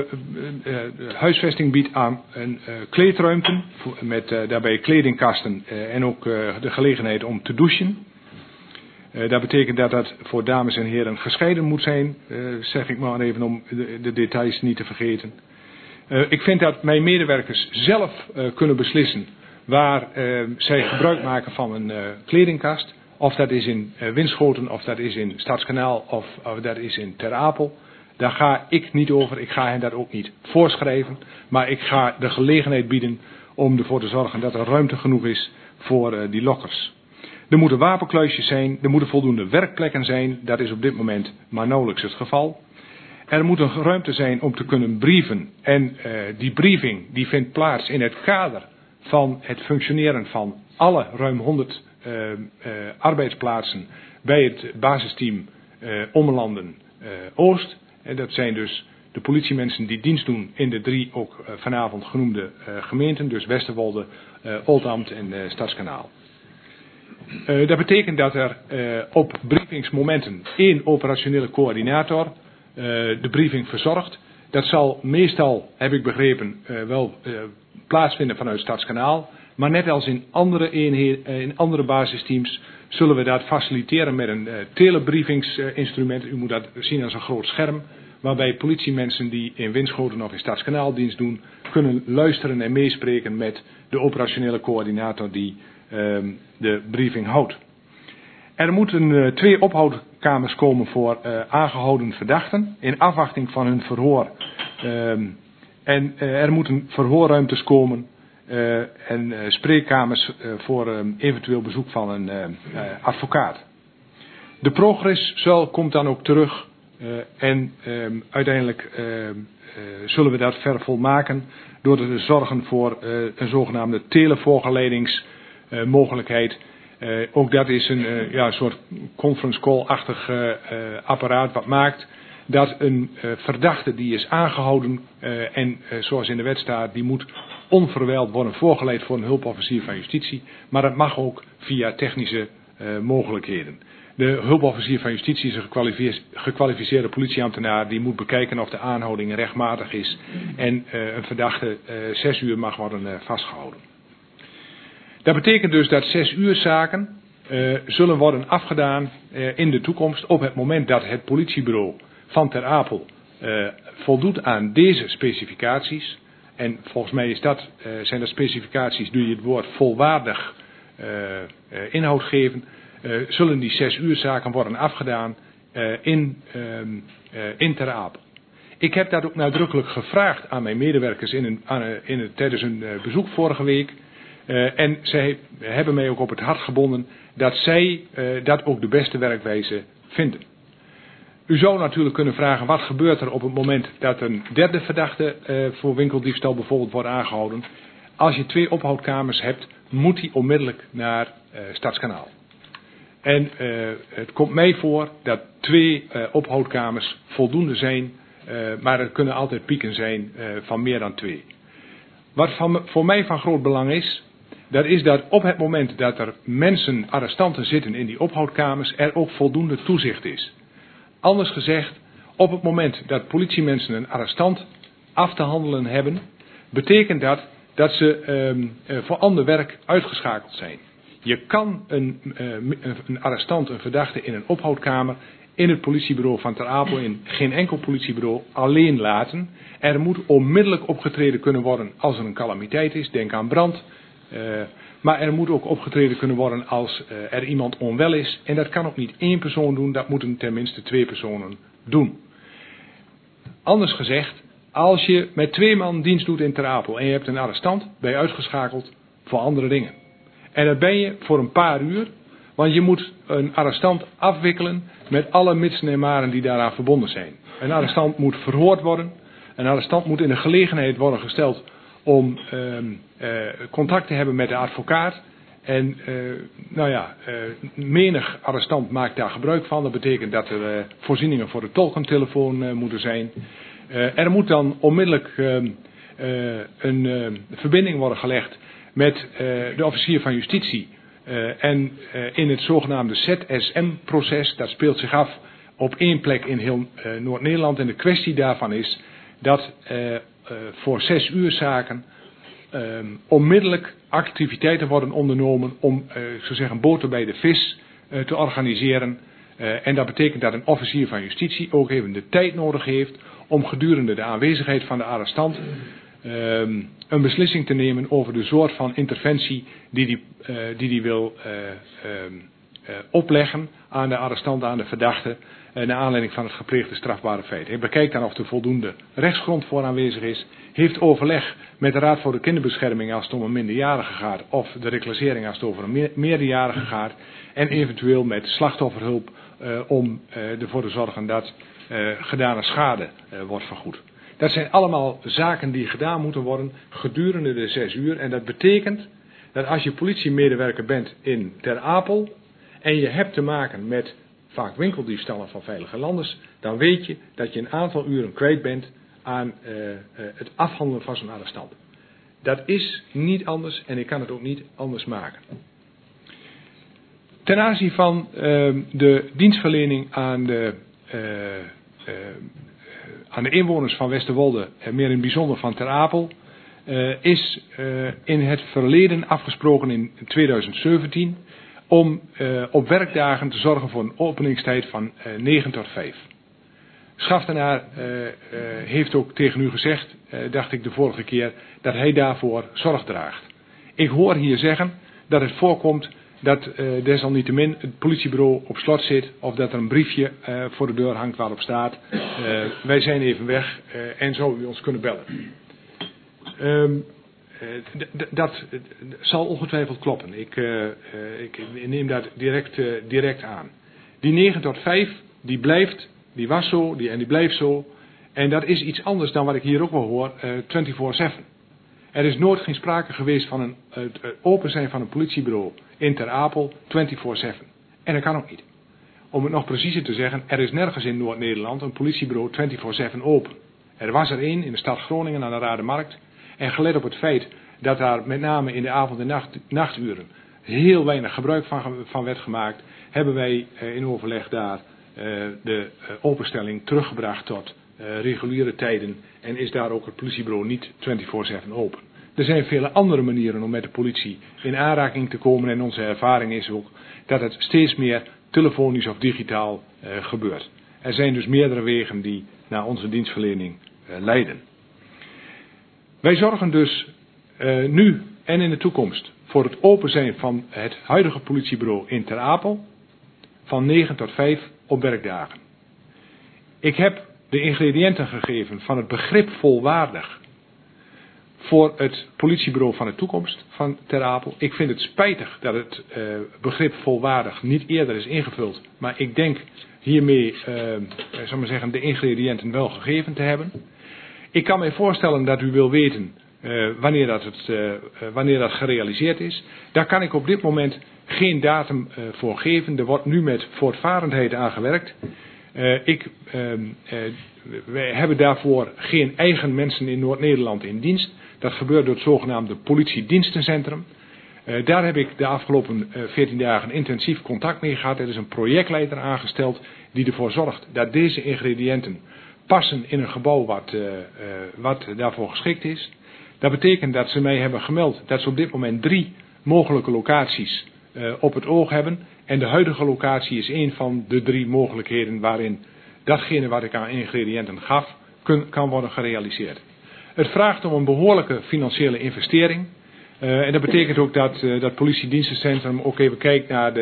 huisvesting biedt aan een kleedruimte met daarbij kledingkasten en ook de gelegenheid om te douchen. Dat betekent dat dat voor dames en heren gescheiden moet zijn, zeg ik maar even om de details niet te vergeten. Ik vind dat mijn medewerkers zelf kunnen beslissen waar zij gebruik maken van een kledingkast. Of dat is in Winschoten, of dat is in Stadskanaal, of dat is in Ter Apel. Daar ga ik niet over, ik ga hen dat ook niet voorschrijven. Maar ik ga de gelegenheid bieden om ervoor te zorgen dat er ruimte genoeg is voor die lokkers. Er moeten wapenkluisjes zijn, er moeten voldoende werkplekken zijn. Dat is op dit moment maar nauwelijks het geval. Er moet een ruimte zijn om te kunnen brieven. En die briefing die vindt plaats in het kader van het functioneren van alle ruim 100 arbeidsplaatsen bij het basisteam Ommelanden Oost. En dat zijn dus de politiemensen die dienst doen in de 3 ook vanavond genoemde gemeenten. Dus Westerwolde, Oldambt en Stadskanaal. Dat betekent dat er op briefingsmomenten 1 operationele coördinator de briefing verzorgt. Dat zal meestal, heb ik begrepen, wel plaatsvinden vanuit Stadskanaal. Maar net als in andere in andere basisteams zullen we dat faciliteren met een telebriefingsinstrument. U moet dat zien als een groot scherm, waarbij politiemensen die in Winschoten of in Stadskanaal dienst doen, kunnen luisteren en meespreken met de operationele coördinator die de briefing houdt. Er moeten 2 ophoudkamers komen voor aangehouden verdachten in afwachting van hun verhoor. En er moeten verhoorruimtes komen en spreekkamers voor eventueel bezoek van een advocaat. De progrescel komt dan ook terug en uiteindelijk zullen we dat verder volmaken door te zorgen voor een zogenaamde televoorgeleidingsmogelijkheid. Ook dat is een soort conference call-achtig apparaat wat maakt dat een verdachte die is aangehouden en zoals in de wet staat, die moet onverwijld worden voorgeleid voor een hulpofficier van justitie. Maar dat mag ook via technische mogelijkheden. De hulpofficier van justitie is een gekwalificeerde politieambtenaar die moet bekijken of de aanhouding rechtmatig is en een verdachte 6 uur mag worden vastgehouden. Dat betekent dus dat 6 uur zaken zullen worden afgedaan in de toekomst op het moment dat het politiebureau van Ter Apel voldoet aan deze specificaties. En volgens mij zijn dat specificaties die het woord volwaardig inhoud geven. Zullen die 6 uur zaken worden afgedaan in Ter Apel. Ik heb dat ook nadrukkelijk gevraagd aan mijn medewerkers tijdens een bezoek vorige week. En zij hebben mij ook op het hart gebonden dat zij dat ook de beste werkwijze vinden. U zou natuurlijk kunnen vragen wat gebeurt er op het moment dat een derde verdachte voor winkeldiefstal bijvoorbeeld wordt aangehouden. Als je 2 ophoudkamers hebt, moet die onmiddellijk naar Stadskanaal. En het komt mij voor dat 2 ophoudkamers voldoende zijn, maar er kunnen altijd pieken zijn van meer dan 2. Wat voor mij van groot belang is, dat is dat op het moment dat er mensen, arrestanten zitten in die ophoudkamers, er ook voldoende toezicht is. Anders gezegd, op het moment dat politiemensen een arrestant af te handelen hebben, betekent dat ze voor ander werk uitgeschakeld zijn. Je kan een arrestant, een verdachte in een ophoudkamer in het politiebureau van Ter Apel, in geen enkel politiebureau, alleen laten. Er moet onmiddellijk opgetreden kunnen worden als er een calamiteit is, denk aan brand. Maar er moet ook opgetreden kunnen worden als er iemand onwel is. En dat kan ook niet 1 persoon doen, dat moeten tenminste 2 personen doen. Anders gezegd, als je met 2 man dienst doet in Ter Apel en je hebt een arrestant, ben je uitgeschakeld voor andere dingen. En dat ben je voor een paar uur, want je moet een arrestant afwikkelen met alle mitsen en maren die daaraan verbonden zijn. Een arrestant moet verhoord worden, een arrestant moet in de gelegenheid worden gesteld om contact te hebben met de advocaat. En menig arrestant maakt daar gebruik van. Dat betekent dat er voorzieningen voor de tolkentelefoon moeten zijn. Er moet dan onmiddellijk een verbinding worden gelegd met de officier van justitie. En in het zogenaamde ZSM-proces, dat speelt zich af op 1 plek in heel Noord-Nederland. En de kwestie daarvan is dat voor 6 uur zaken onmiddellijk activiteiten worden ondernomen om, ik zou zeggen, boter bij de vis te organiseren. En dat betekent dat een officier van justitie ook even de tijd nodig heeft om gedurende de aanwezigheid van de arrestant een beslissing te nemen over de soort van interventie die wil opleggen aan de arrestant, aan de verdachte, naar aanleiding van het gepleegde strafbare feit. Hij bekijkt dan of er voldoende rechtsgrond voor aanwezig is, heeft overleg met de Raad voor de Kinderbescherming als het om een minderjarige gaat, of de reclassering als het over een meerderjarige gaat, en eventueel met slachtofferhulp om ervoor te zorgen dat gedane schade wordt vergoed. Dat zijn allemaal zaken die gedaan moeten worden gedurende de 6 uur. En dat betekent dat als je politiemedewerker bent in Ter Apel en je hebt te maken met vaak winkeldiefstallen van veilige landers, dan weet je dat je een aantal uren kwijt bent aan het afhandelen van zo'n arrestant. Dat is niet anders en ik kan het ook niet anders maken. Ten aanzien van de dienstverlening aan de inwoners van Westerwolde, meer in het bijzonder van Ter Apel, is in het verleden afgesproken in 2017 om op werkdagen te zorgen voor een openingstijd van 9 tot 5. Schaftenaar heeft ook tegen u gezegd, dacht ik de vorige keer, dat hij daarvoor zorg draagt. Ik hoor hier zeggen dat het voorkomt dat desalniettemin het politiebureau op slot zit of dat er een briefje voor de deur hangt waarop staat wij zijn even weg en zou u ons kunnen bellen. Dat zal ongetwijfeld kloppen. Ik neem dat direct aan. Die 9 tot 5 die blijft, die was zo en die blijft zo. En dat is iets anders dan wat ik hier ook wel hoor, 24/7. Er is nooit geen sprake geweest van het open zijn van een politiebureau in Ter Apel 24/7. En dat kan ook niet. Om het nog preciezer te zeggen, er is nergens in Noord-Nederland een politiebureau 24/7 open. Er was er één in de stad Groningen aan de Rademarkt. En gelet op het feit dat daar met name in de avond- en nachturen heel weinig gebruik van werd gemaakt, hebben wij in overleg daar de openstelling teruggebracht tot reguliere tijden en is daar ook het politiebureau niet 24/7 open. Er zijn vele andere manieren om met de politie in aanraking te komen en onze ervaring is ook dat het steeds meer telefonisch of digitaal gebeurt. Er zijn dus meerdere wegen die naar onze dienstverlening leiden. Wij zorgen dus nu en in de toekomst voor het open zijn van het huidige politiebureau in Ter Apel van 9 tot 5 op werkdagen. Ik heb de ingrediënten gegeven van het begrip volwaardig voor het politiebureau van de toekomst van Ter Apel. Ik vind het spijtig dat het begrip volwaardig niet eerder is ingevuld, maar ik denk hiermee zal maar zeggen, de ingrediënten wel gegeven te hebben. Ik kan mij voorstellen dat u wil weten wanneer dat gerealiseerd is. Daar kan ik op dit moment geen datum voor geven. Er wordt nu met voortvarendheid aan gewerkt. Wij hebben daarvoor geen eigen mensen in Noord-Nederland in dienst. Dat gebeurt door het zogenaamde politiedienstencentrum. Daar heb ik de afgelopen 14 dagen intensief contact mee gehad. Er is een projectleider aangesteld die ervoor zorgt dat deze ingrediënten passen in een gebouw wat daarvoor geschikt is. Dat betekent dat ze mij hebben gemeld dat ze op dit moment 3 mogelijke locaties op het oog hebben. En de huidige locatie is een van de 3 mogelijkheden waarin datgene wat ik aan ingrediënten gaf kan worden gerealiseerd. Het vraagt om een behoorlijke financiële investering. En dat betekent ook dat dat politiedienstencentrum ook even kijkt naar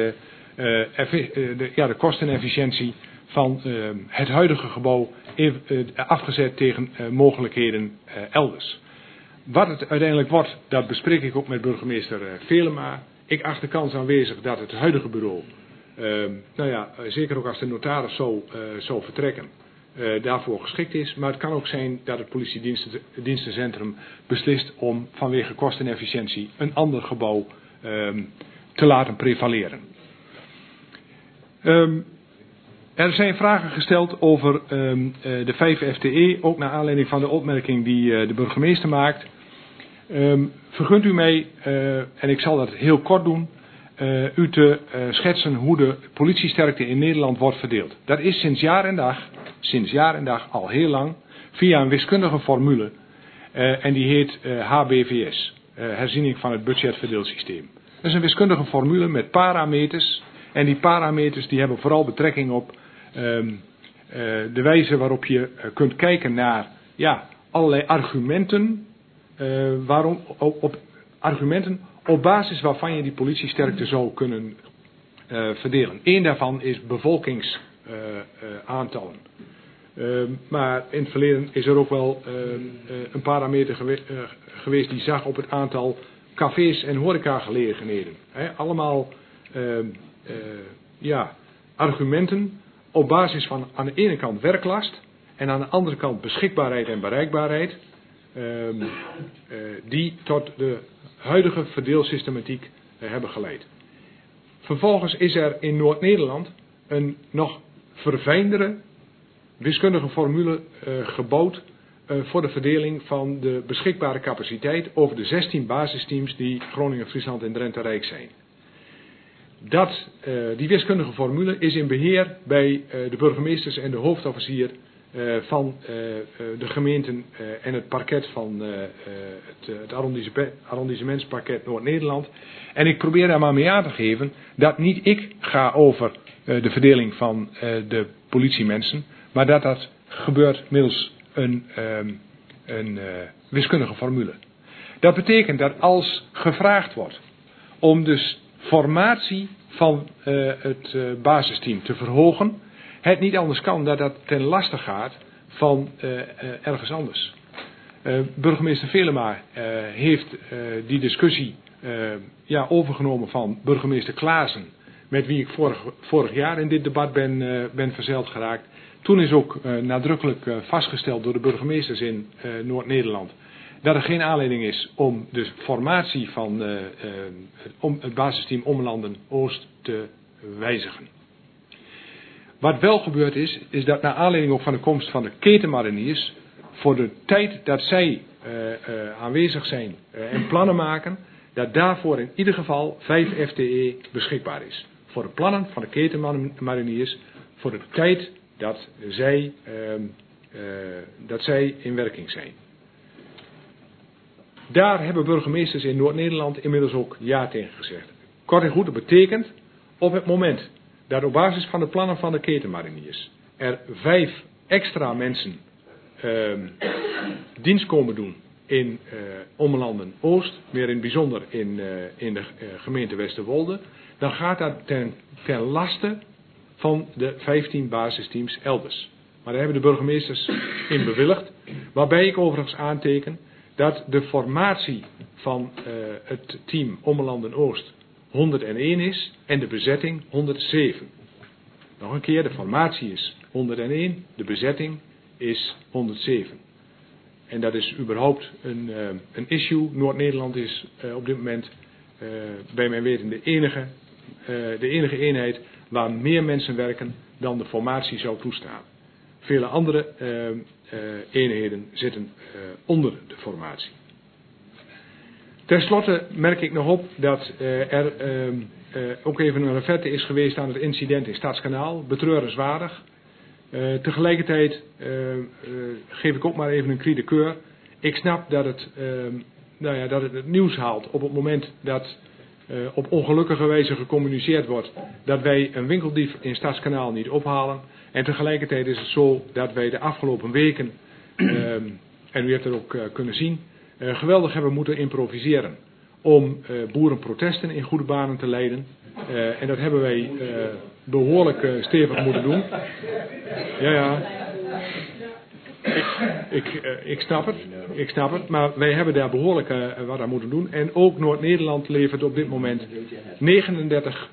de kostenefficiëntie van het huidige gebouw afgezet tegen mogelijkheden elders. Wat het uiteindelijk wordt, dat bespreek ik ook met burgemeester Velema. Ik acht de kans aanwezig dat het huidige bureau, zeker ook als de notaris zou vertrekken, daarvoor geschikt is. Maar het kan ook zijn dat het politiedienstencentrum beslist om vanwege kostenefficiëntie een ander gebouw te laten prevaleren. Er zijn vragen gesteld over de 5 FTE, ook naar aanleiding van de opmerking die de burgemeester maakt. Vergunt u mij, en ik zal dat heel kort doen, u te schetsen hoe de politiesterkte in Nederland wordt verdeeld. Dat is sinds jaar en dag al heel lang via een wiskundige formule en die heet HBVS, herziening van het budgetverdeelsysteem. Dat is een wiskundige formule met parameters en die parameters die hebben vooral betrekking op de wijze waarop je kunt kijken naar allerlei argumenten, argumenten op basis waarvan je die politiesterkte zou kunnen verdelen. Eén daarvan is bevolkingsaantallen. Maar in het verleden is er ook wel een parameter geweest die zag op het aantal cafés en horecagelegenheden. Allemaal argumenten op basis van aan de ene kant werklast en aan de andere kant beschikbaarheid en bereikbaarheid, die tot de huidige verdeelsystematiek hebben geleid. Vervolgens is er in Noord-Nederland een nog verfijndere wiskundige formule gebouwd voor de verdeling van de beschikbare capaciteit over de 16 basisteams die Groningen, Friesland en Drenthe Rijk zijn. Die wiskundige formule is in beheer bij de burgemeesters en de hoofdofficier van de gemeenten en het parket van het arrondissementsparket Noord-Nederland. En ik probeer daar maar mee aan te geven dat niet ik ga over de verdeling van de politiemensen, maar dat gebeurt middels een wiskundige formule. Dat betekent dat als gevraagd wordt om dus formatie van het basisteam te verhogen, het niet anders kan dat ten laste gaat van ergens anders. Burgemeester Velema heeft die discussie overgenomen van burgemeester Klaassen, met wie ik vorig jaar in dit debat ben verzeild geraakt. Toen is ook nadrukkelijk vastgesteld door de burgemeesters in Noord-Nederland dat er geen aanleiding is om de formatie van om het basisteam Ommelanden Oost te wijzigen. Wat wel gebeurd is dat naar aanleiding ook van de komst van de ketenmariniers, voor de tijd dat zij aanwezig zijn en plannen maken, dat daarvoor in ieder geval 5 FTE beschikbaar is. Voor de plannen van de ketenmariniers, voor de tijd dat zij in werking zijn. Daar hebben burgemeesters in Noord-Nederland inmiddels ook ja tegen gezegd. Kort en goed, dat betekent op het moment dat op basis van de plannen van de ketenmariniers er 5 extra mensen dienst komen doen in Ommelanden Oost, meer in het bijzonder in de gemeente Westerwolde, dan gaat dat ten laste van de 15 basisteams elders. Maar daar hebben de burgemeesters in bewilligd, waarbij ik overigens aanteken dat de formatie van het team Ommelanden Oost 101 is en de bezetting 107. Nog een keer, de formatie is 101, de bezetting is 107. En dat is überhaupt een issue. Noord-Nederland is op dit moment bij mijn weten de enige eenheid waar meer mensen werken dan de formatie zou toestaan. Vele andere eenheden zitten onder de formatie. Ten slotte merk ik nog op dat er ook even een reverte is geweest aan het incident in Stadskanaal. Betreurenswaardig. Tegelijkertijd geef ik ook maar even een cri de coeur. Ik snap dat het nieuws haalt op het moment dat op ongelukkige wijze gecommuniceerd wordt dat wij een winkeldief in Stadskanaal niet ophalen. En tegelijkertijd is het zo dat wij de afgelopen weken, en u hebt het ook kunnen zien, geweldig hebben moeten improviseren om boerenprotesten in goede banen te leiden. En dat hebben wij behoorlijk stevig moeten doen. Ja. Ik snap het. Maar wij hebben daar behoorlijk wat aan moeten doen. En ook Noord-Nederland levert op dit moment 39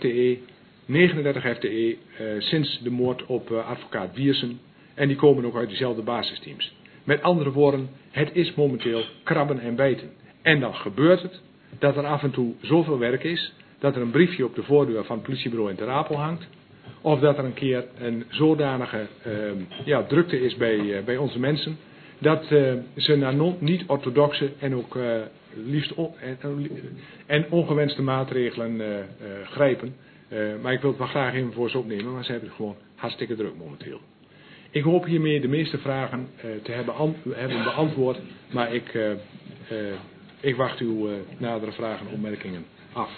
FTE sinds de moord op advocaat Wiersen. En die komen ook uit dezelfde basisteams. Met andere woorden, het is momenteel krabben en bijten. En dan gebeurt het dat er af en toe zoveel werk is dat er een briefje op de voordeur van het politiebureau in Ter Apel hangt. Of dat er een keer een zodanige drukte is bij onze mensen, dat ze naar niet-orthodoxe en ook liefst en ongewenste maatregelen grijpen. Maar ik wil het wel graag even voor ze opnemen, maar ze hebben het gewoon hartstikke druk momenteel. Ik hoop hiermee de meeste vragen te hebben beantwoord, maar ik wacht uw nadere vragen en opmerkingen af.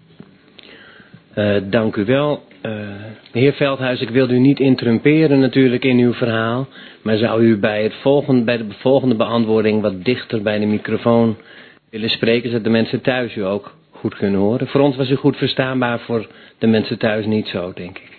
Dank u wel. Heer Veldhuis, ik wilde u niet interrumperen natuurlijk in uw verhaal, maar zou u bij de volgende beantwoording wat dichter bij de microfoon willen spreken, zodat de mensen thuis u ook goed kunnen horen. Voor ons was u goed verstaanbaar, voor de mensen thuis niet zo, denk ik.